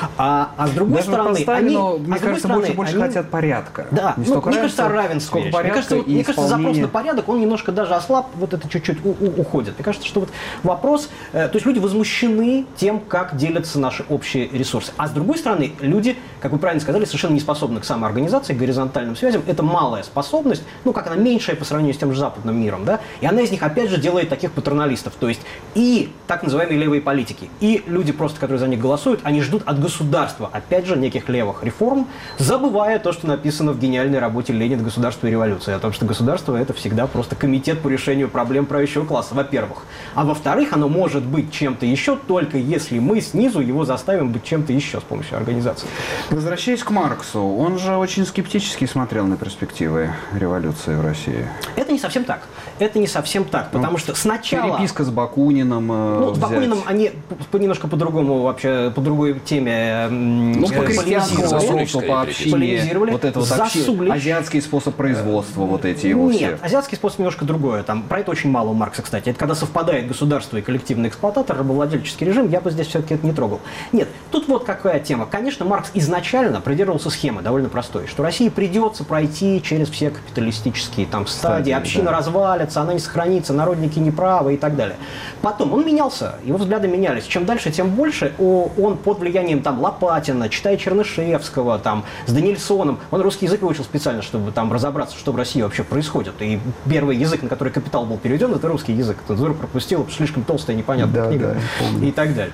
А с другой даже стороны, Сталину, мне кажется, больше хотят порядка. Да, мне кажется, равенство. Мне кажется, запрос на порядок, он немножко даже ослаб, вот это чуть-чуть уходит. Мне кажется, что вопрос... То есть люди возмущены тем, как делятся наши общие ресурсы. А с другой стороны, люди, как вы правильно сказали, совершенно не способны к самоорганизации, к горизонтальным связям. Это малая способность, как она меньшая по сравнению с тем же западным миром, да, и она из них, опять же, делает таких патерналистов, то есть и так называемые левые политики, и люди просто, которые за них голосуют, они ждут от государства, опять же, неких левых реформ, забывая то, что написано в гениальной работе «Ленин. Государство и революция», о том, что государство – это всегда просто комитет по решению проблем правящего класса, во-первых. А во-вторых, оно может быть чем-то еще, только если мы снизу его заставим быть чем-то еще с помощью организации. Возвращаясь к Марксу, он же очень скептически смотрел на перспективы революции в России. Это не совсем так. это не совсем так, потому что сначала... Переписка с Бакуниным с Бакуниным они немножко по-другому вообще, по другой теме поляризировали. Вот это вот азиатский способ производства, вот эти его все. Нет, азиатский способ немножко другое. Там, про это очень мало у Маркса, кстати. Это когда совпадает государство и коллективный эксплуататор, рабовладельческий режим, я бы здесь все-таки это не трогал. Нет, тут вот какая тема. Конечно, Маркс изначально придерживался схемы довольно простой, что России придется пройти через все капиталистические там стадии, община развалится, она не сохранится, народники неправы и так далее. Потом он менялся, его взгляды менялись. Чем дальше, тем больше он под влиянием там Лопатина, читая Чернышевского, там, с Данильсоном, он русский язык выучил специально, чтобы там разобраться, что в России вообще происходит. И первый язык, на который «Капитал» был переведен, это русский язык. Цензура пропустила, слишком толстая, непонятная книга и так далее.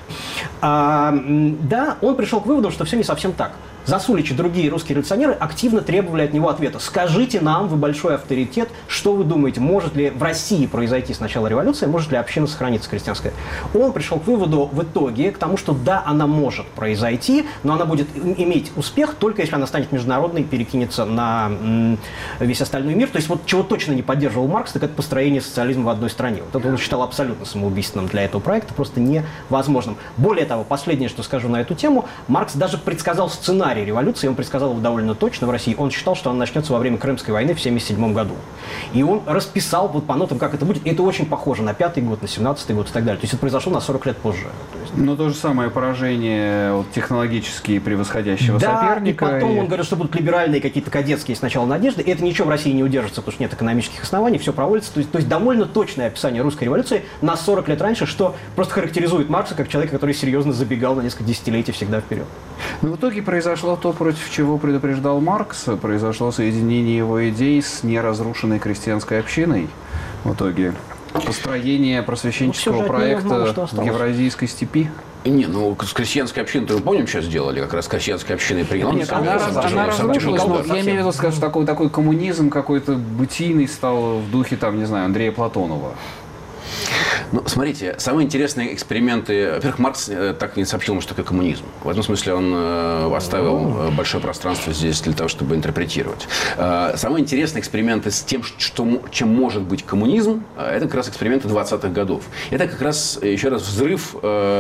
Да, он пришел к выводу, что все не совсем так. Засулич и другие русские революционеры активно требовали от него ответа. Скажите нам, вы большой авторитет, что вы думаете, может ли в России произойти сначала революция, может ли община сохраниться крестьянская? Он пришел к выводу в итоге к тому, что да, она может произойти, но она будет иметь успех только если она станет международной и перекинется на весь остальной мир. То есть вот чего точно не поддерживал Маркс, так это построение социализма в одной стране. Вот это он считал абсолютно самоубийственным для этого проекта, просто невозможным. Более того, последнее, что скажу на эту тему, Маркс даже предсказал сценарий революции, он предсказал его довольно точно в России. Он считал, что она начнется во время Крымской войны в 1977 году. И он расписал вот по нотам, как это будет. И это очень похоже на 5-й год, на 17-й год и так далее. То есть это произошло на 40 лет позже. Но то же самое поражение технологически превосходящего соперника. И потом он говорит, что будут либеральные какие-то кадетские сначала надежды. И это ничего в России не удержится, потому что нет экономических оснований, все проводится. То есть довольно точное описание русской революции на 40 лет раньше, что просто характеризует Маркса как человека, который серьезно забегал на несколько десятилетий всегда вперед. Но в итоге произошло то, против чего предупреждал Маркс. Произошло соединение его идей с неразрушенной крестьянской общиной. В итоге построение просвещенческого проекта в Евразийской степи. Не, с крестьянской общиной, мы помним, что сделали, как раз крестьянской общиной приняла. Нет, она разрушилась, но я имею в виду, что такой коммунизм какой-то бытийный стал в духе, там, не знаю, Андрея Платонова. Ну, смотрите, самые интересные эксперименты... Во-первых, Маркс так и не сообщил нам, что такое коммунизм. В этом смысле он оставил большое пространство здесь для того, чтобы интерпретировать. Самые интересные эксперименты с тем, чем может быть коммунизм, это как раз эксперименты 20-х годов. Это как раз, еще раз, взрыв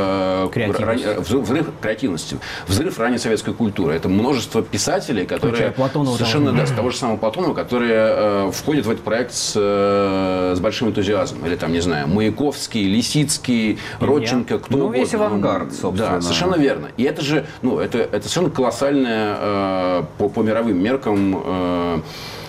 креативности, взрыв ранней советской культуры. Это множество писателей, которые совершенно, с того же самого Платонова, которые входят в этот проект с большим энтузиазмом. Или там, не знаю, Маяковский, Лисицкий, Родченко, кто угодно. Весь авангард, собственно. Да, совершенно верно. И это же, это совершенно колоссальное по мировым меркам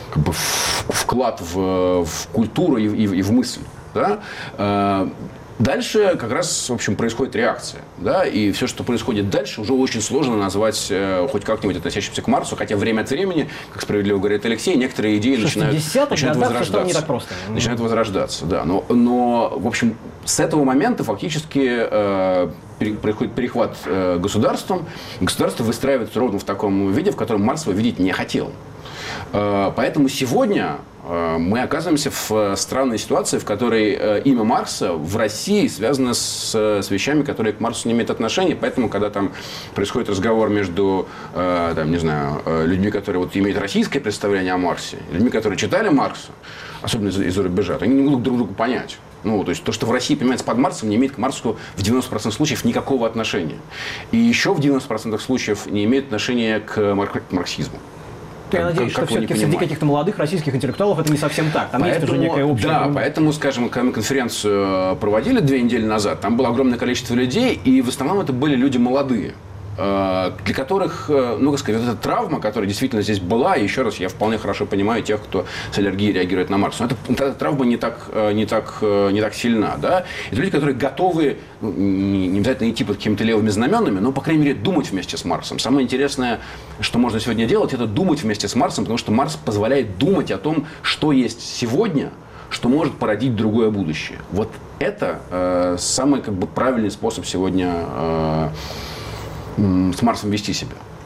вклад в культуру и в мысль. Да? Дальше как раз, в общем, происходит реакция. Да? И все, что происходит дальше, уже очень сложно назвать хоть как-нибудь относящимся к Марксу, хотя время от времени, как справедливо говорит Алексей, некоторые идеи начинают возрождаться. Не так просто. Начинают возрождаться, да. Но, в общем, с этого момента фактически происходит перехват государством. Государство выстраивается ровно в таком виде, в котором Маркс его видеть не хотел. Поэтому сегодня мы оказываемся в странной ситуации, в которой имя Маркса в России связано с вещами, которые к Марксу не имеют отношения. Поэтому, когда там происходит разговор между там, не знаю, людьми, которые вот имеют российское представление о Марксе, людьми, которые читали Маркса, особенно из-за рубежа, они не могут друг друга понять. Ну, то есть то, что в России понимается под Марксом, не имеет к Марксу в 90% случаев никакого отношения. И еще в 90% случаев не имеет отношения к марксизму. Я надеюсь, что все-таки среди каких-то молодых российских интеллектуалов это не совсем так. Там есть уже некая общая... Да, поэтому, скажем, когда мы конференцию проводили 2 недели назад, там было огромное количество людей, и в основном это были люди молодые, для которых, ну, как сказать, эта травма, которая действительно здесь была, и еще раз, я вполне хорошо понимаю тех, кто с аллергией реагирует на Маркса, но эта травма не так сильна, да. Это люди, которые готовы, не обязательно идти под какими-то левыми знаменами, но, по крайней мере, думать вместе с Марксом. Самое интересное, что можно сегодня делать, это думать вместе с Марксом, потому что Маркс позволяет думать о том, что есть сегодня, что может породить другое будущее. Вот это самый правильный способ сегодня с Марксом вести себя.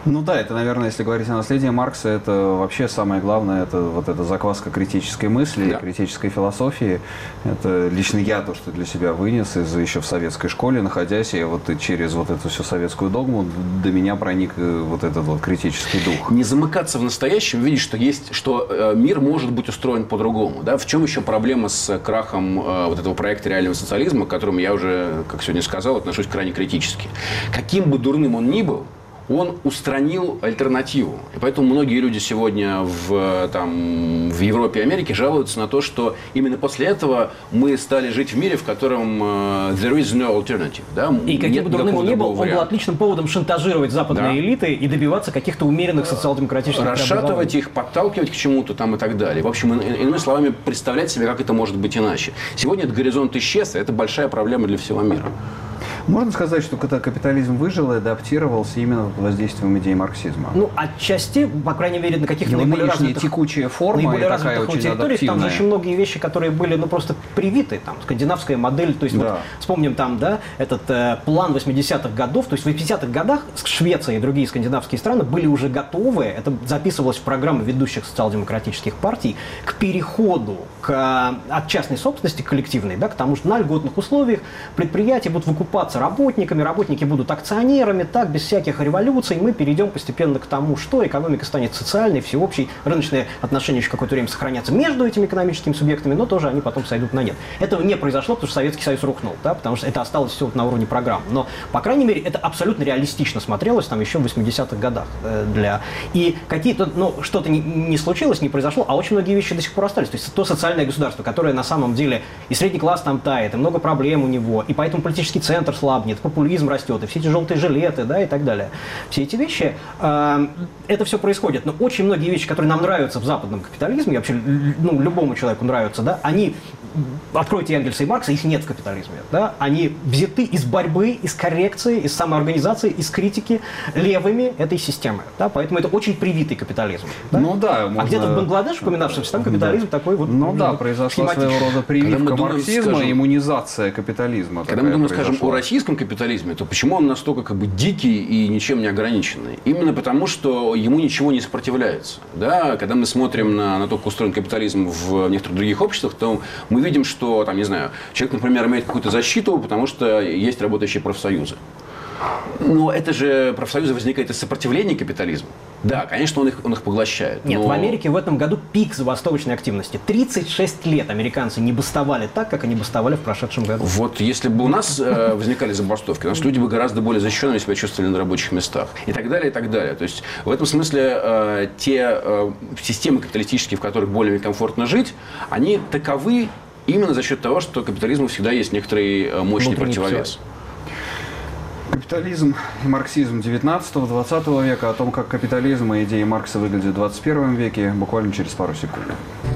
Ну да, это, наверное, если говорить о наследии Маркса, это вообще самое главное, это вот эта закваска критической мысли, да, критической философии. Это лично я то, что для себя вынес из еще в советской школе, находясь, и вот через вот эту всю советскую догму до меня проник вот этот вот критический дух. Не замыкаться в настоящем, видишь, что мир может быть устроен по-другому. Да? В чем еще проблема с крахом вот этого проекта реального социализма, к которому я уже, как сегодня сказал, отношусь крайне критически. Каким бы дурным он ни был, он устранил альтернативу. И поэтому многие люди сегодня в Европе и Америке жалуются на то, что именно после этого мы стали жить в мире, в котором there is no alternative. Да? И каким бы дурным он ни был, он был отличным поводом шантажировать западные элиты и добиваться каких-то умеренных социал-демократических расшатывать их, подталкивать к чему-то там и так далее. В общем, иными словами, представлять себе, как это может быть иначе. Сегодня этот горизонт исчез, и это большая проблема для всего мира. Можно сказать, что капитализм выжил и адаптировался именно под воздействием идей марксизма? Ну, отчасти, по крайней мере, на каких-то наиболее развитых, текучая форма наиболее такая развитых очень территориях. Там же очень многие вещи, которые были просто привиты. Там, скандинавская модель. То есть, вот, вспомним там, да, этот план 80-х годов. То есть, в 80-х годах Швеция и другие скандинавские страны были уже готовы, это записывалось в программы ведущих социал-демократических партий, к переходу от частной собственности к коллективной, да, к тому, что на льготных условиях предприятия будут выкупаться работниками, работники будут акционерами, так, без всяких революций, мы перейдем постепенно к тому, что экономика станет социальной, всеобщей, рыночные отношения еще какое-то время сохранятся между этими экономическими субъектами, но тоже они потом сойдут на нет. Этого не произошло, потому что Советский Союз рухнул, да, потому что это осталось все на уровне программ. Но, по крайней мере, это абсолютно реалистично смотрелось там еще в 80-х годах. И какие-то, что-то не случилось, не произошло, а очень многие вещи до сих пор остались. То есть то социальное государство, которое на самом деле и средний класс там тает, и много проблем у него, и поэтому политический центр слабнет, популизм растет, и все эти желтые жилеты, да, и так далее. Все эти вещи, это все происходит. Но очень многие вещи, которые нам нравятся в западном капитализме, и вообще любому человеку нравятся, да, они, откройте Энгельса и Маркса, их нет в капитализме. Да, они взяты из борьбы, из коррекции, из самоорганизации, из критики левыми этой системы. Да, поэтому это очень привитый капитализм. Да? Ну да. А где-то в Бангладеш, упоминавшемся, там капитализм такой вот. Ну да, произошла своего рода прививка марксизма, иммунизация капитализма. Когда мы думаем, скажем, о российском капитализме, то почему он настолько дикий и ничем не ограниченный? Именно потому, что ему ничего не сопротивляется. Да? Когда мы смотрим на то, как устроен капитализм в некоторых других обществах, то мы видим, что, там, не знаю, человек, например, имеет какую-то защиту, потому что есть работающие профсоюзы. Но это же профсоюзы возникает из сопротивления капитализму. Да, конечно, он их поглощает. Нет, в Америке в этом году пик забастовочной активности. 36 лет американцы не бастовали так, как они бастовали в прошедшем году. Вот если бы у нас возникали забастовки, у нас люди бы гораздо более защищенными себя чувствовали на рабочих местах. И так далее, и так далее. То есть в этом смысле те системы капиталистические, в которых более комфортно жить, они таковы именно за счет того, что капитализму всегда есть некоторый мощный противовес. Капитализм и марксизм 19-20 века, о том, как капитализм и идеи Маркса выглядят в 21 веке, буквально через пару секунд.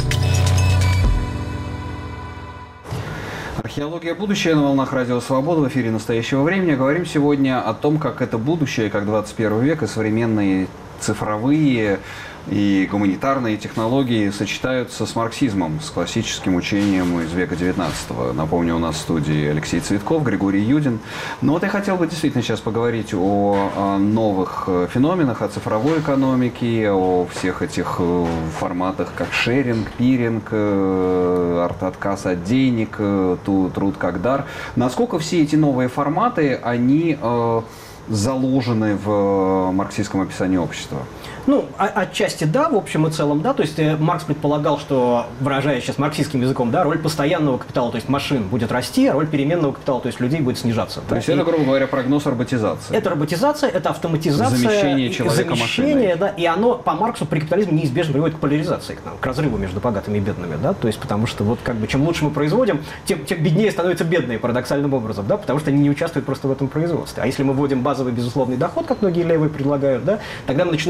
Археология будущее на волнах Радио Свобода в эфире настоящего времени. Говорим сегодня о том, как это будущее, как 21 век и современные цифровые и гуманитарные технологии сочетаются с марксизмом, с классическим учением из века XIX. Напомню, у нас в студии Алексей Цветков, Григорий Юдин. Но вот я хотел бы действительно сейчас поговорить о новых феноменах, о цифровой экономике, о всех этих форматах, как шеринг, пиринг, отказ от денег, труд как дар. Насколько все эти новые форматы, они заложены в марксистском описании общества? Ну, отчасти да, в общем и целом да. То есть Маркс предполагал, что, выражаясь сейчас марксистским языком, да, роль постоянного капитала, то есть машин, будет расти, а роль переменного капитала, то есть людей, будет снижаться. То есть это, грубо говоря, прогноз роботизации. Это роботизация, это автоматизация. Замещение человека машиной. Да, и оно по Марксу при капитализме неизбежно приводит к поляризации, к разрыву между богатыми и бедными. Да? То есть потому что вот чем лучше мы производим, тем беднее становятся бедные парадоксальным образом, да, потому что они не участвуют просто в этом производстве. А если мы вводим базовый безусловный доход, как многие левые предлагают, да, тогда мы начинаем людям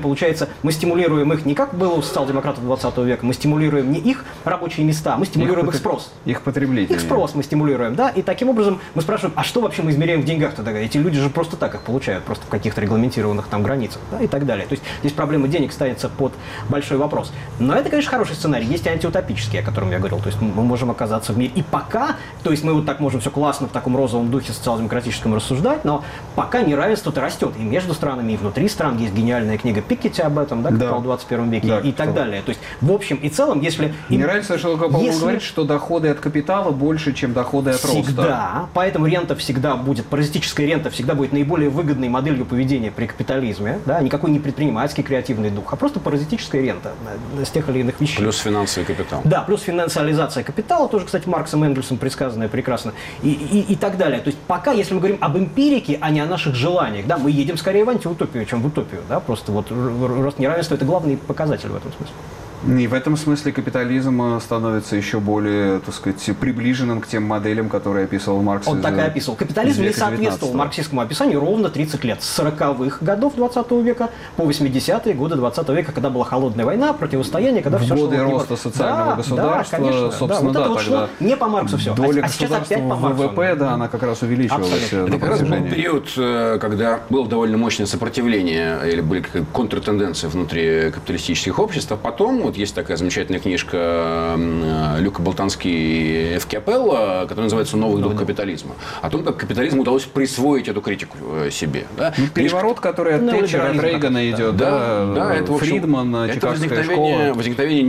получается, мы стимулируем их не как было у социал-демократов 20 века, мы стимулируем не их рабочие места, мы стимулируем их спрос. Их потребление. Их спрос мы стимулируем, да, и таким образом мы спрашиваем, а что вообще мы измеряем в деньгах тогда? Эти люди же просто так их получают, просто в каких-то регламентированных там границах, да, и так далее. То есть здесь проблема денег ставится под большой вопрос. Но это, конечно, хороший сценарий. Есть и антиутопические, о котором я говорил. То есть мы можем оказаться в мире. И пока, то есть мы вот так можем все классно в таком розовом духе социал-демократическом рассуждать, но пока неравенство-то растет и между странами, и внутри стран. Есть гениальная книга Пикетти об этом, да, «Капитал в 21 веке», да, и так далее. То есть в общем и целом, если... Неравенство, что по-моему говорит, что доходы от капитала больше, чем доходы от роста. Всегда. Поэтому рента всегда будет, паразитическая рента всегда будет наиболее выгодной моделью поведения при капитализме. Да? Никакой не предпринимательский креативный дух, а просто паразитическая рента с тех или иных вещей. Плюс финансовый капитал. Да, плюс финансиализация капитала, тоже, кстати, Марксом и Энгельсом предсказанное прекрасно, и так далее. То есть пока, если мы говорим об эмпирике, а не о наших желаниях, да, мы едем скорее в антиутопию, чем в утопию. Да? Просто вот рост неравенства – это главный показатель в этом смысле. И в этом смысле капитализм становится еще более, так сказать, приближенным к тем моделям, которые описывал Маркс. Он так и описывал. Капитализм не соответствовал марксистскому описанию ровно 30 лет. С 40-х годов 20 века по 80-е годы 20 века, когда была холодная война, противостояние, когда все шло... В годы роста социального государства, да, конечно, собственно, да, вот это тогда шло не по Марксу все. Доля а сейчас опять по Марксу. ВВП, да, она как раз увеличивалась. Это как раз был период, когда было довольно мощное сопротивление, или были контртенденции внутри капиталистических обществ, а потом, вот есть такая замечательная книжка Люка Болтански и Ф. Капелла, которая называется «Новый дух капитализма». О том, как капитализму удалось присвоить эту критику себе. Да? Переворот, который от Тэтчера, от Рейгана идет, да, это, Фридман, это Чикагская школа. возникновение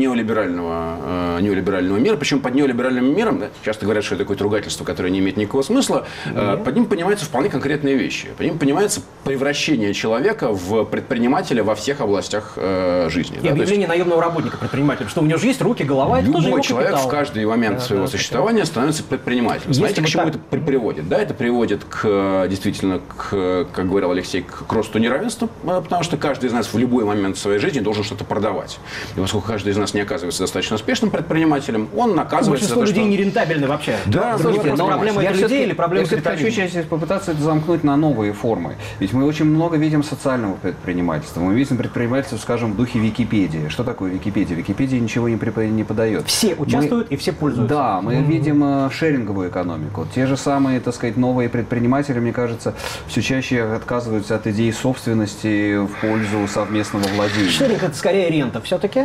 неолиберального мира. Причем под неолиберальным миром, да, часто говорят, что это какое-то ругательство, которое не имеет никакого смысла, под ним понимаются вполне конкретные вещи. Под ним понимается превращение человека в предпринимателя во всех областях жизни. И объявление наемного работника предпринимателя, что у него же есть руки, голова, это тоже его любой человек капитал. в каждый момент своего существования становится предпринимателем. Знаете, к чему это приводит? Да, это приводит действительно как говорил Алексей, к росту неравенства, потому что каждый из нас в любой момент своей жизни должен что-то продавать. И поскольку каждый из нас не оказывается достаточно успешным предпринимателем, он наказывается за то, большинство людей нерентабельны вообще. Да, проблема этих людей или проблема капитализма? Я хочу попытаться это замкнуть на новые формы. Ведь мы очень много видим социального предпринимательства. Мы видим предпринимательство, скажем, в духе Википедии. Что такое Википедия? Википедия ничего не подает. Все участвуют и все пользуются. Да, мы видим шеринговую экономику. Те же самые, так сказать, новые предприниматели, мне кажется, все чаще отказываются от идеи собственности в пользу совместного владения. Шеринг – это скорее рента все-таки.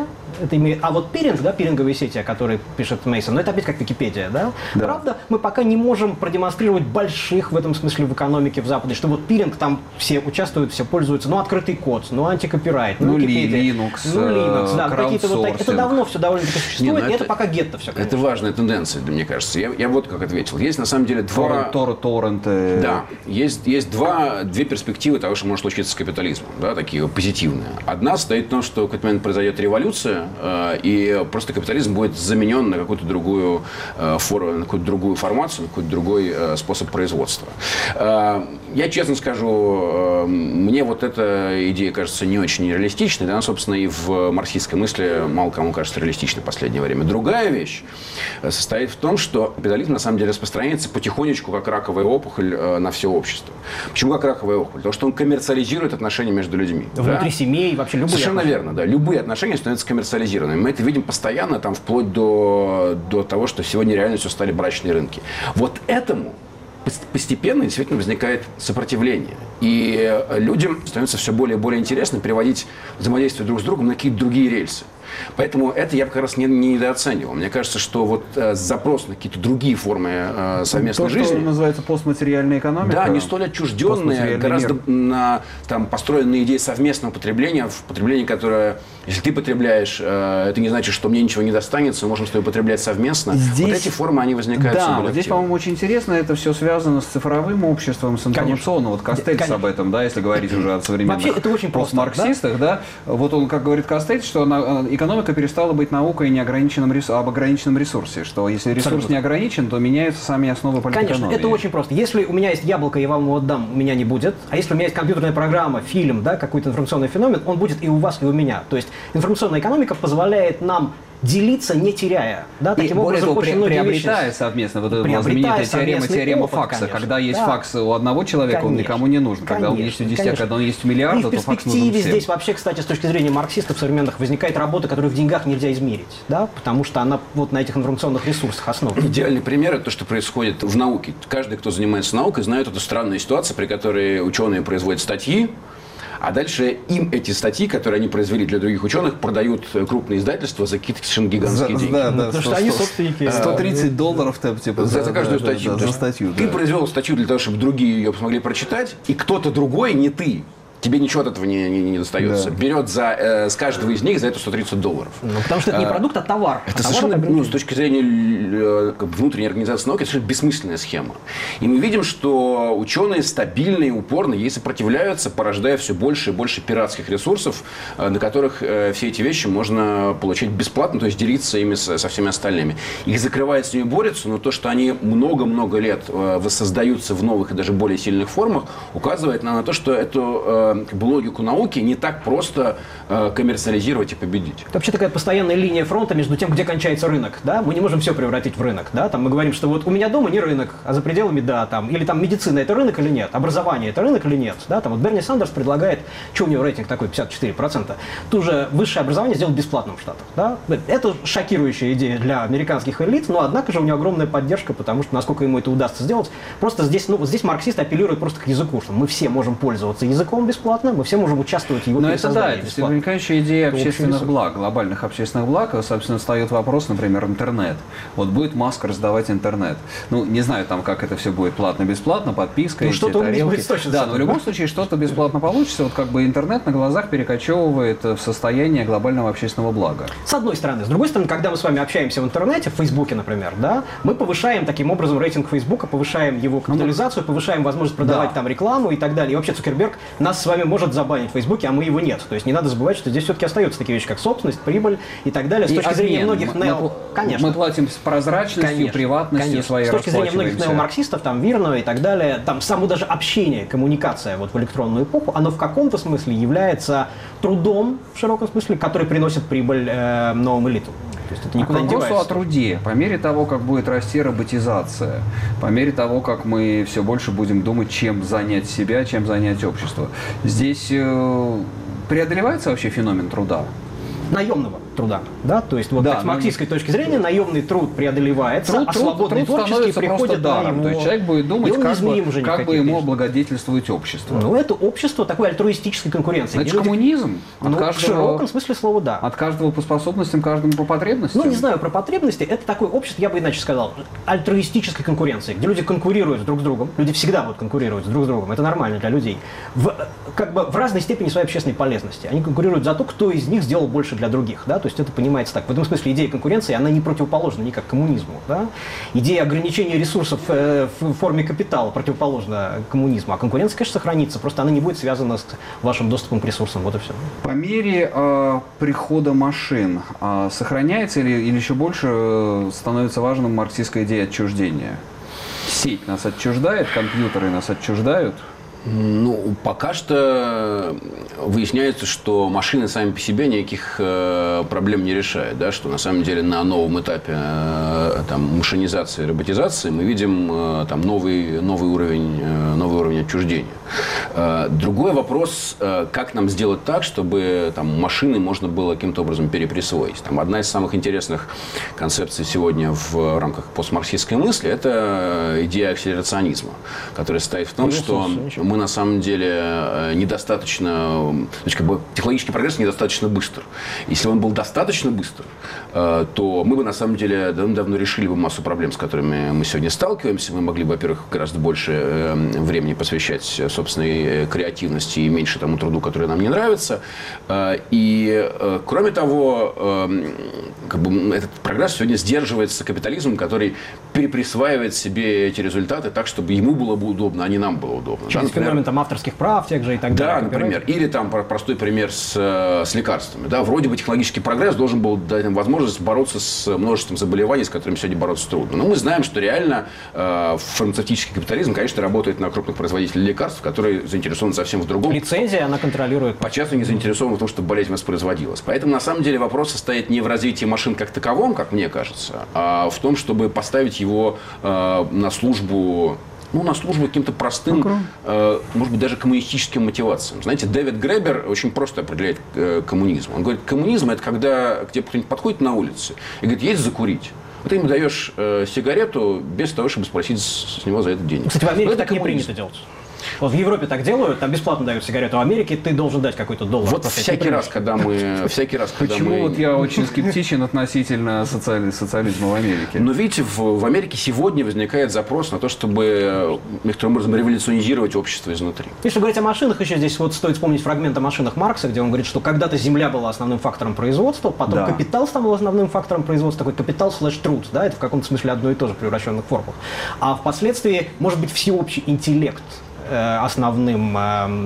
А вот пиринг, да, пиринговые сети, о которых пишет Мейсон, но это опять как Википедия, да? Правда, мы пока не можем продемонстрировать больших в этом смысле в экономике в Западе, что вот пиринг, там все участвуют, все пользуются, открытый код, антикопирайт, Википедия. Linux, да, какие-то вот такие. Это давно все довольно-таки существует, и это пока гетто все, конечно. Это важная тенденция, мне кажется. Я вот как ответил. Есть на самом деле торренты. Да, есть две перспективы того, что может случиться с капитализмом, да, такие позитивные. Одна стоит в том, что в какой-то момент произойдет революция, и просто капитализм будет заменен на какую-то другую форму, на какую-то другую формацию, на какой-то другой способ производства. Я честно скажу, мне вот эта идея кажется не очень реалистичной, да, собственно, и в марксистской мысли мало кому кажется реалистичной в последнее время. Другая вещь состоит в том, что капитализм на самом деле распространяется потихонечку, как раковая опухоль, на все общество. Почему как раковая опухоль? Потому что он коммерциализирует отношения между людьми. Внутри семей, вообще любые Совершенно отношения. верно, да. Любые отношения становятся коммерциализированными. Мы это видим постоянно, там, вплоть до того, что сегодня реальностью стали брачные рынки. Вот этому постепенно действительно возникает сопротивление. И людям становится все более и более интересно переводить взаимодействие друг с другом на какие-то другие рельсы. Поэтому это я как раз не недооценивал. Мне кажется, что вот запрос на какие-то другие формы совместной жизни... То, что называется постматериальная экономика. Да, не столь отчужденные, гораздо построены на идее совместного потребления, в потреблении, которое, если ты потребляешь, это не значит, что мне ничего не достанется, мы можем с тобой потреблять совместно. Здесь, вот эти формы, они возникают все более вот здесь, по-моему, очень интересно, это все связано с цифровым обществом, с информационным. Вот Кастельц об этом, да, если говорить уже о современных постмарксистах, да? Вот он, как говорит Кастельц, что экономика перестала быть наукой об ограниченном ресурсе, что если ресурс не ограничен, то меняются сами основы политэкономии. Конечно, это очень просто. Если у меня есть яблоко, я вам его отдам, у меня не будет. А если у меня есть компьютерная программа, фильм, да, какой-то информационный феномен, он будет и у вас, и у меня. То есть информационная экономика позволяет нам делиться, не теряя. Да? Таким образом, очень многие приобретая вещи... совместно, вот эта знаменитая теорема факса, конечно. когда есть факс у одного человека, он никому не нужен. Когда он есть у 10, а когда он есть у миллиарда, то факс нужен всем. И в перспективе здесь вообще, кстати, с точки зрения марксистов современных, возникает работа, которую в деньгах нельзя измерить, да? Потому что она вот на этих информационных ресурсах основана. Идеальный пример – это то, что происходит в науке. Каждый, кто занимается наукой, знает эту странную ситуацию, при которой ученые производят статьи, а дальше им эти статьи, которые они произвели для других ученых, продают крупные издательства за какие-то совершенно гигантские деньги. Да, потому что они собственники. $130 типа, за каждую статью. За статью. Ты произвел статью для того, чтобы другие ее смогли прочитать, и кто-то другой, не ты, тебе ничего от этого не достается. Да. Берет с каждого из них за это $130. Ну, потому что это не продукт, а товар. Это совершенно, с точки зрения внутренней организации науки, это совершенно бессмысленная схема. И мы видим, что ученые стабильно и упорно ей сопротивляются, порождая все больше и больше пиратских ресурсов, на которых все эти вещи можно получить бесплатно, то есть делиться ими со всеми остальными. Их закрывают, с ними борются, но то, что они много-много лет воссоздаются в новых и даже более сильных формах, указывает на то, что эту логику науки не так просто коммерциализировать и победить. Это вообще такая постоянная линия фронта между тем, где кончается рынок. Да? Мы не можем все превратить в рынок. Да? Там мы говорим, что вот у меня дома не рынок, а за пределами да. Там, или там медицина – это рынок или нет? Образование – это рынок или нет? Да? Там, вот Берни Сандерс предлагает, что у него рейтинг такой, 54%, ту же высшее образование сделать бесплатным в Штатах. Да? Это шокирующая идея для американских элит, но однако же у него огромная поддержка, потому что насколько ему это удастся сделать, просто здесь, здесь марксисты апеллируют просто к языку, что мы все можем пользоваться языком бесплатно, мы все можем участвовать в его пересоздании. Но это да, это возникающая идея общественных благ, глобальных общественных благ, собственно, встает вопрос, например, интернет. Вот будет Маск раздавать интернет. Ну, не знаю, там, как это все будет платно-бесплатно, подписка, что-то он не будет точно. Да, но в любом случае что-то бесплатно получится. Вот как бы интернет на глазах перекочевывает в состояние глобального общественного блага. С одной стороны. С другой стороны, когда мы с вами общаемся в интернете, в Фейсбуке, например, да, мы повышаем таким образом рейтинг Фейсбука, повышаем его капитализацию, повышаем возможность продавать там рекламу и так далее. И вообще Цукерберг нас с вами может забанить в Фейсбуке, а мы его нет. То есть не надо забывать, что здесь все-таки остаются такие вещи, как собственность, прибыль и так далее. С точки зрения многих конечно. Мы платим с прозрачностью, приватностью своей расплачиваемся. С точки зрения многих неомарксистов, там, Вирно и так далее, там само даже общение, коммуникация вот в электронную эпоху, оно в каком-то смысле является трудом, в широком смысле, который приносит прибыль новым элитам. То есть это никуда не девается. Вопрос о труде. По мере того, как будет расти роботизация, по мере того, как мы все больше будем думать, чем занять себя, чем занять общество, здесь преодолевается вообще феномен труда? Наемного труда, да, то есть вот с марксистской точки зрения наемный труд преодолевается, а свободный творческий приходит на его... То есть человек будет думать, как бы ему облагодетельствовать общество. Ну, это общество такой альтруистической конкуренции. Это коммунизм. В широком смысле слова, да. От каждого по способностям, каждому по потребностям. Ну, не знаю про потребности, это такое общество, я бы иначе сказал, альтруистической конкуренции, где люди конкурируют друг с другом, люди всегда будут конкурировать друг с другом, это нормально для людей, в разной степени своей общественной полезности. Они конкурируют за то, кто из них сделал больше для других, да, то есть это понимается так. В этом смысле идея конкуренции, она не противоположна никак коммунизму, да. Идея ограничения ресурсов в форме капитала противоположна коммунизму, а конкуренция, конечно, сохранится, просто она не будет связана с вашим доступом к ресурсам, вот и все. По мере прихода машин сохраняется или еще больше становится важным марксистская идея отчуждения? Сеть нас отчуждает, компьютеры нас отчуждают? Ну, пока что выясняется, что машины сами по себе никаких проблем не решают, да, что на самом деле на новом этапе там, машинизации и роботизации мы видим там, новый уровень отчуждения. Другой вопрос, как нам сделать так, чтобы там, машины можно было каким-то образом переприсвоить. Там, одна из самых интересных концепций сегодня в рамках постмарксистской мысли – это идея акселерационизма, которая состоит в том, что мы на самом деле недостаточно, значит, как бы технологический прогресс недостаточно быстр. Если он был достаточно быстр, то мы бы на самом деле давно решили бы массу проблем, с которыми мы сегодня сталкиваемся. Мы могли бы, во-первых, гораздо больше времени посвящать собственной креативности и меньше тому труду, который нам не нравится. И, кроме того, как бы этот прогресс сегодня сдерживается капитализмом, который переприсваивает себе эти результаты так, чтобы ему было бы удобно, а не нам было удобно. Да, например, феномен там авторских прав тех же и так далее. Да, например. Или там простой пример с лекарствами. Да, вроде бы технологический прогресс должен был дать нам возможность бороться с множеством заболеваний, с которыми сегодня бороться трудно. Но мы знаем, что реально фармацевтический капитализм, конечно, работает на крупных производителей лекарств, которые заинтересованы совсем в другом. Лицензия, она контролирует. По-частному не заинтересованы в том, чтобы болезнь воспроизводилась. Поэтому, на самом деле, вопрос состоит не в развитии машин как таковом, как мне кажется, а в том, чтобы поставить его на службу каким-то простым, может быть, даже коммунистическим мотивациям. Знаете, Дэвид Гребер очень просто определяет коммунизм. Он говорит, коммунизм – это когда к тебе кто-нибудь подходит на улице и говорит, есть закурить. Вот ты ему даешь сигарету без того, чтобы спросить с него за это денег. Кстати, в Америке так не принято делать. Вот в Европе так делают, там бесплатно дают сигарету, а в Америке ты должен дать какой-то доллар. Вот всякий раз, когда мы... Почему вот я очень скептичен относительно социализма в Америке? Но видите, в Америке сегодня возникает запрос на то, чтобы некоторым образом революционизировать общество изнутри. Если говорить о машинах, еще здесь вот стоит вспомнить фрагмент о машинах Маркса, где он говорит, что когда-то земля была основным фактором производства, потом капитал стал основным фактором производства, такой капитал /труд, да, это в каком-то смысле одно и то же в превращенных формах. А впоследствии может быть всеобщий интеллект основным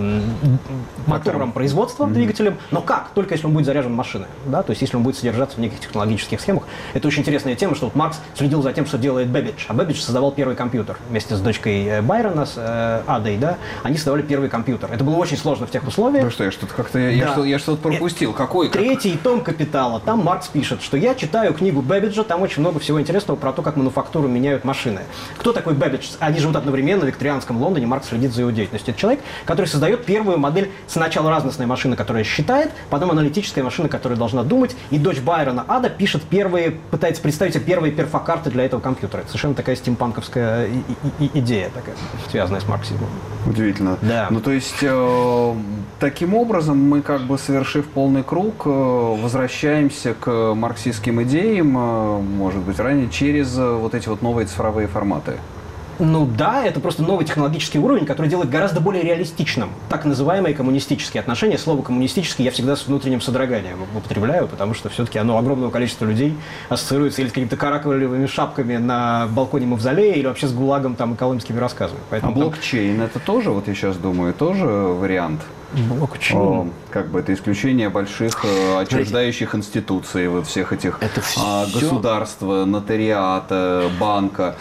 мотором производства, двигателем, но как? Только если он будет заряжен машиной, да, то есть если он будет содержаться в неких технологических схемах. Это очень интересная тема, что вот Маркс следил за тем, что делает Бэббидж, а Бэббидж создавал первый компьютер вместе с дочкой Байрона, с Адой, да, они создавали первый компьютер. Это было очень сложно в тех условиях. Ну что, я что-то как-то, я что-то пропустил. Какой? Третий том «Капитала», там Маркс пишет, что я читаю книгу Бэббиджа, там очень много всего интересного про то, как мануфактуру меняют машины. Кто такой Бэббидж? Они живут одновременно в викторианском Лондоне, Маркс следит за его деятельностью. Это человек, который создает первую модель, сначала разностная машина, которая считает, потом аналитическая машина, которая должна думать, и дочь Байрона Ада пишет пытается представить себе первые перфокарты для этого компьютера. Это совершенно такая стимпанковская идея, такая, связанная с марксизмом. Удивительно. Да. Ну, то есть, таким образом, мы, как бы совершив полный круг, возвращаемся к марксистским идеям, может быть, ранее, через вот эти вот новые цифровые форматы. Ну да, это просто новый технологический уровень, который делает гораздо более реалистичным так называемые коммунистические отношения. Слово «коммунистический» я всегда с внутренним содроганием употребляю, потому что все-таки оно огромного количества людей ассоциируется или с какими-то каракулевыми шапками на балконе мавзолея, или вообще с ГУЛАГом там, и колымскими рассказами. Поэтому, блокчейн это тоже, вот я сейчас думаю, тоже вариант? Блокчейн. Как бы это исключение больших отчуждающих институций, вот всех этих государства, нотариата, банка.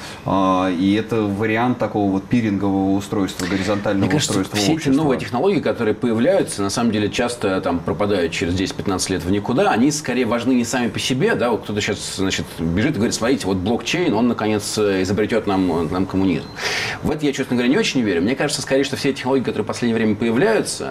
И это вариант такого вот пирингового устройства, горизонтального устройства все общества. эти новые технологии, которые появляются, на самом деле часто там пропадают через 10-15 лет в никуда. Они скорее важны не сами по себе. Да? Вот кто-то сейчас бежит и говорит, смотрите, вот блокчейн, он наконец изобретет нам коммунизм. В это я, честно говоря, не очень верю. Мне кажется, скорее, что все технологии, которые в последнее время появляются,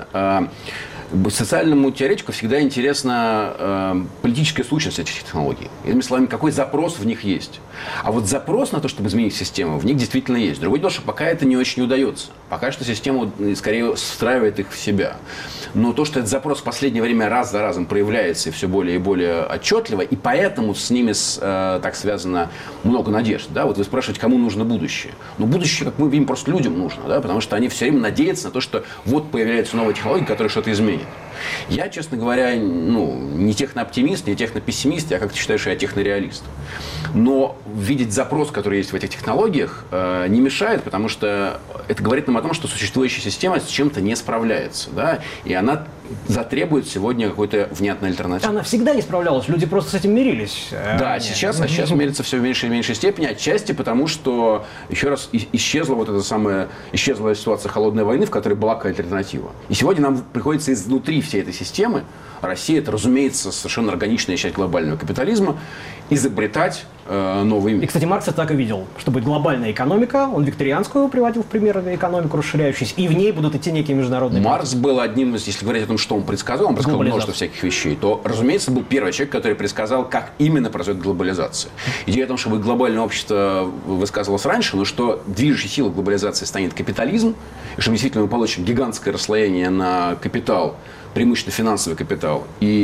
социальному теоретику всегда интересна политическая сущность этих технологий. Иными словами, какой запрос в них есть. А вот запрос на то, чтобы изменить систему, в них действительно есть. Другое дело, что пока это не очень удается. Пока что система скорее встраивает их в себя. Но то, что этот запрос в последнее время раз за разом проявляется и все более и более отчетливо, и поэтому с ними так связано много надежд. Да? Вот вы спрашиваете, кому нужно будущее. Но будущее, как мы видим, просто людям нужно. Да? Потому что они все время надеются на то, что вот появляются новые технологии, которые что-то изменят. Я, честно говоря, не технооптимист, не технопессимист, я как-то считаю, что я технореалист. Но видеть запрос, который есть в этих технологиях, не мешает, потому что это говорит нам о том, что существующая система с чем-то не справляется. Да? И она затребует сегодня какой-то внятной альтернативы. Она всегда не справлялась, люди просто с этим мирились. Да, сейчас мирятся все в меньшей и меньшей степени, отчасти потому, что еще раз исчезла ситуация холодной войны, в которой была какая-то альтернатива. И сегодня нам приходится изнутри всей этой системы, Россия, это, разумеется, совершенно органичная часть глобального капитализма, изобретать новый мир. И, кстати, Маркс это так и видел, что будет глобальная экономика, он викторианскую приводил в пример экономику расширяющуюся, и в ней будут идти некие международные... Маркс был одним из, если говорить о том, что он предсказал множество всяких вещей, то, разумеется, был первый человек, который предсказал, как именно произойдет глобализация. Идея о том, чтобы глобальное общество высказывалось раньше, но что движущей силой глобализации станет капитализм, и что действительно мы получим гигантское расслоение на капитал, преимущественно финансовый капитал,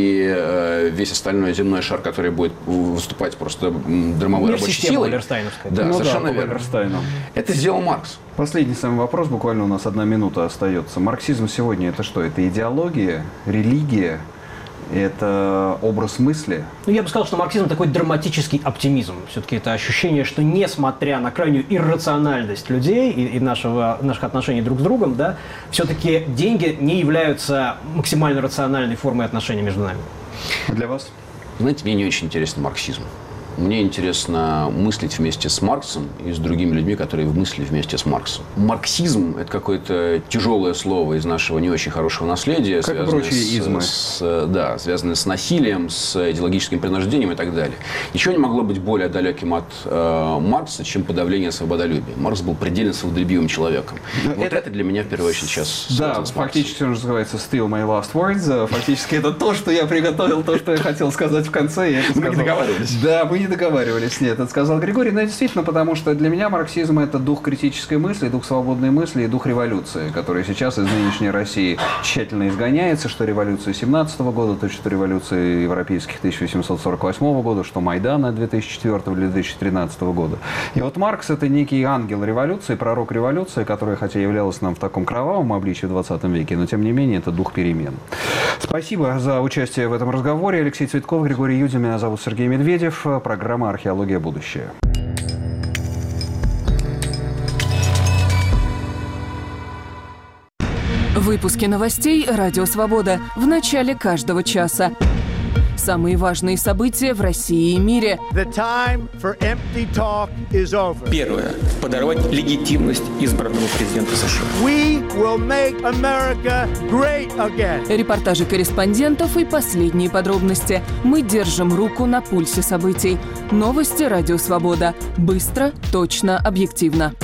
и весь остальной земной шар, который будет выступать просто драмовой рабочей силой. Да, совершенно верно. Это сделал Маркс. Последний самый вопрос, буквально у нас 1 минута остается. Марксизм сегодня это что? Это идеология, религия Это образ мысли? Ну, я бы сказал, что марксизм такой драматический оптимизм. Все-таки это ощущение, что несмотря на крайнюю иррациональность людей и наших отношений друг с другом, да, все-таки деньги не являются максимально рациональной формой отношений между нами. Для вас? Знаете, мне не очень интересен марксизм. Мне интересно мыслить вместе с Марксом и с другими людьми, которые мыслили вместе с Марксом. Марксизм – это какое-то тяжелое слово из нашего не очень хорошего наследия, как и прочие измы. Связанное с насилием, с идеологическим принуждением и так далее. Ничего не могло быть более далеким от Маркса, чем подавление свободолюбия. Маркс был предельно свободолюбивым человеком. Вот это для меня в первую очередь сейчас. Да, фактически он называется «Still my last words». Фактически это то, что я приготовил, то, что я хотел сказать в конце. Мы не договаривались. Да, мы не договаривались, нет, это сказал Григорий, но действительно, потому что для меня марксизм – это дух критической мысли, дух свободной мысли и дух революции, который сейчас из нынешней России тщательно изгоняется, что революция 17 года, то что революция европейских 1848 года, что Майдана 2004 или 2013 года. И вот Маркс – это некий ангел революции, пророк революции, который, хотя являлась нам в таком кровавом обличии в 20 веке, но тем не менее это дух перемен. Спасибо за участие в этом разговоре. Алексей Цветков, Григорий Юдин, меня зовут Сергей Медведев. Программа «Археология. Будущее». Выпуски новостей «Радио Свобода» в начале каждого часа. Самые важные события в России и мире. Первое. Подорвать легитимность избранного президента США. Репортажи корреспондентов и последние подробности. Мы держим руку на пульсе событий. Новости «Радио Свобода». Быстро, точно, объективно.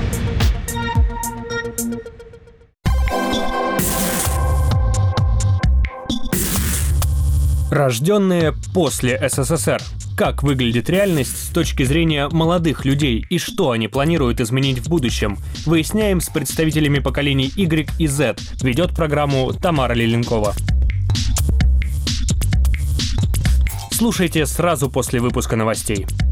Рожденные после СССР. Как выглядит реальность с точки зрения молодых людей и что они планируют изменить в будущем? Выясняем с представителями поколений Y и Z. Ведет программу Тамара Леленкова. Слушайте сразу после выпуска новостей.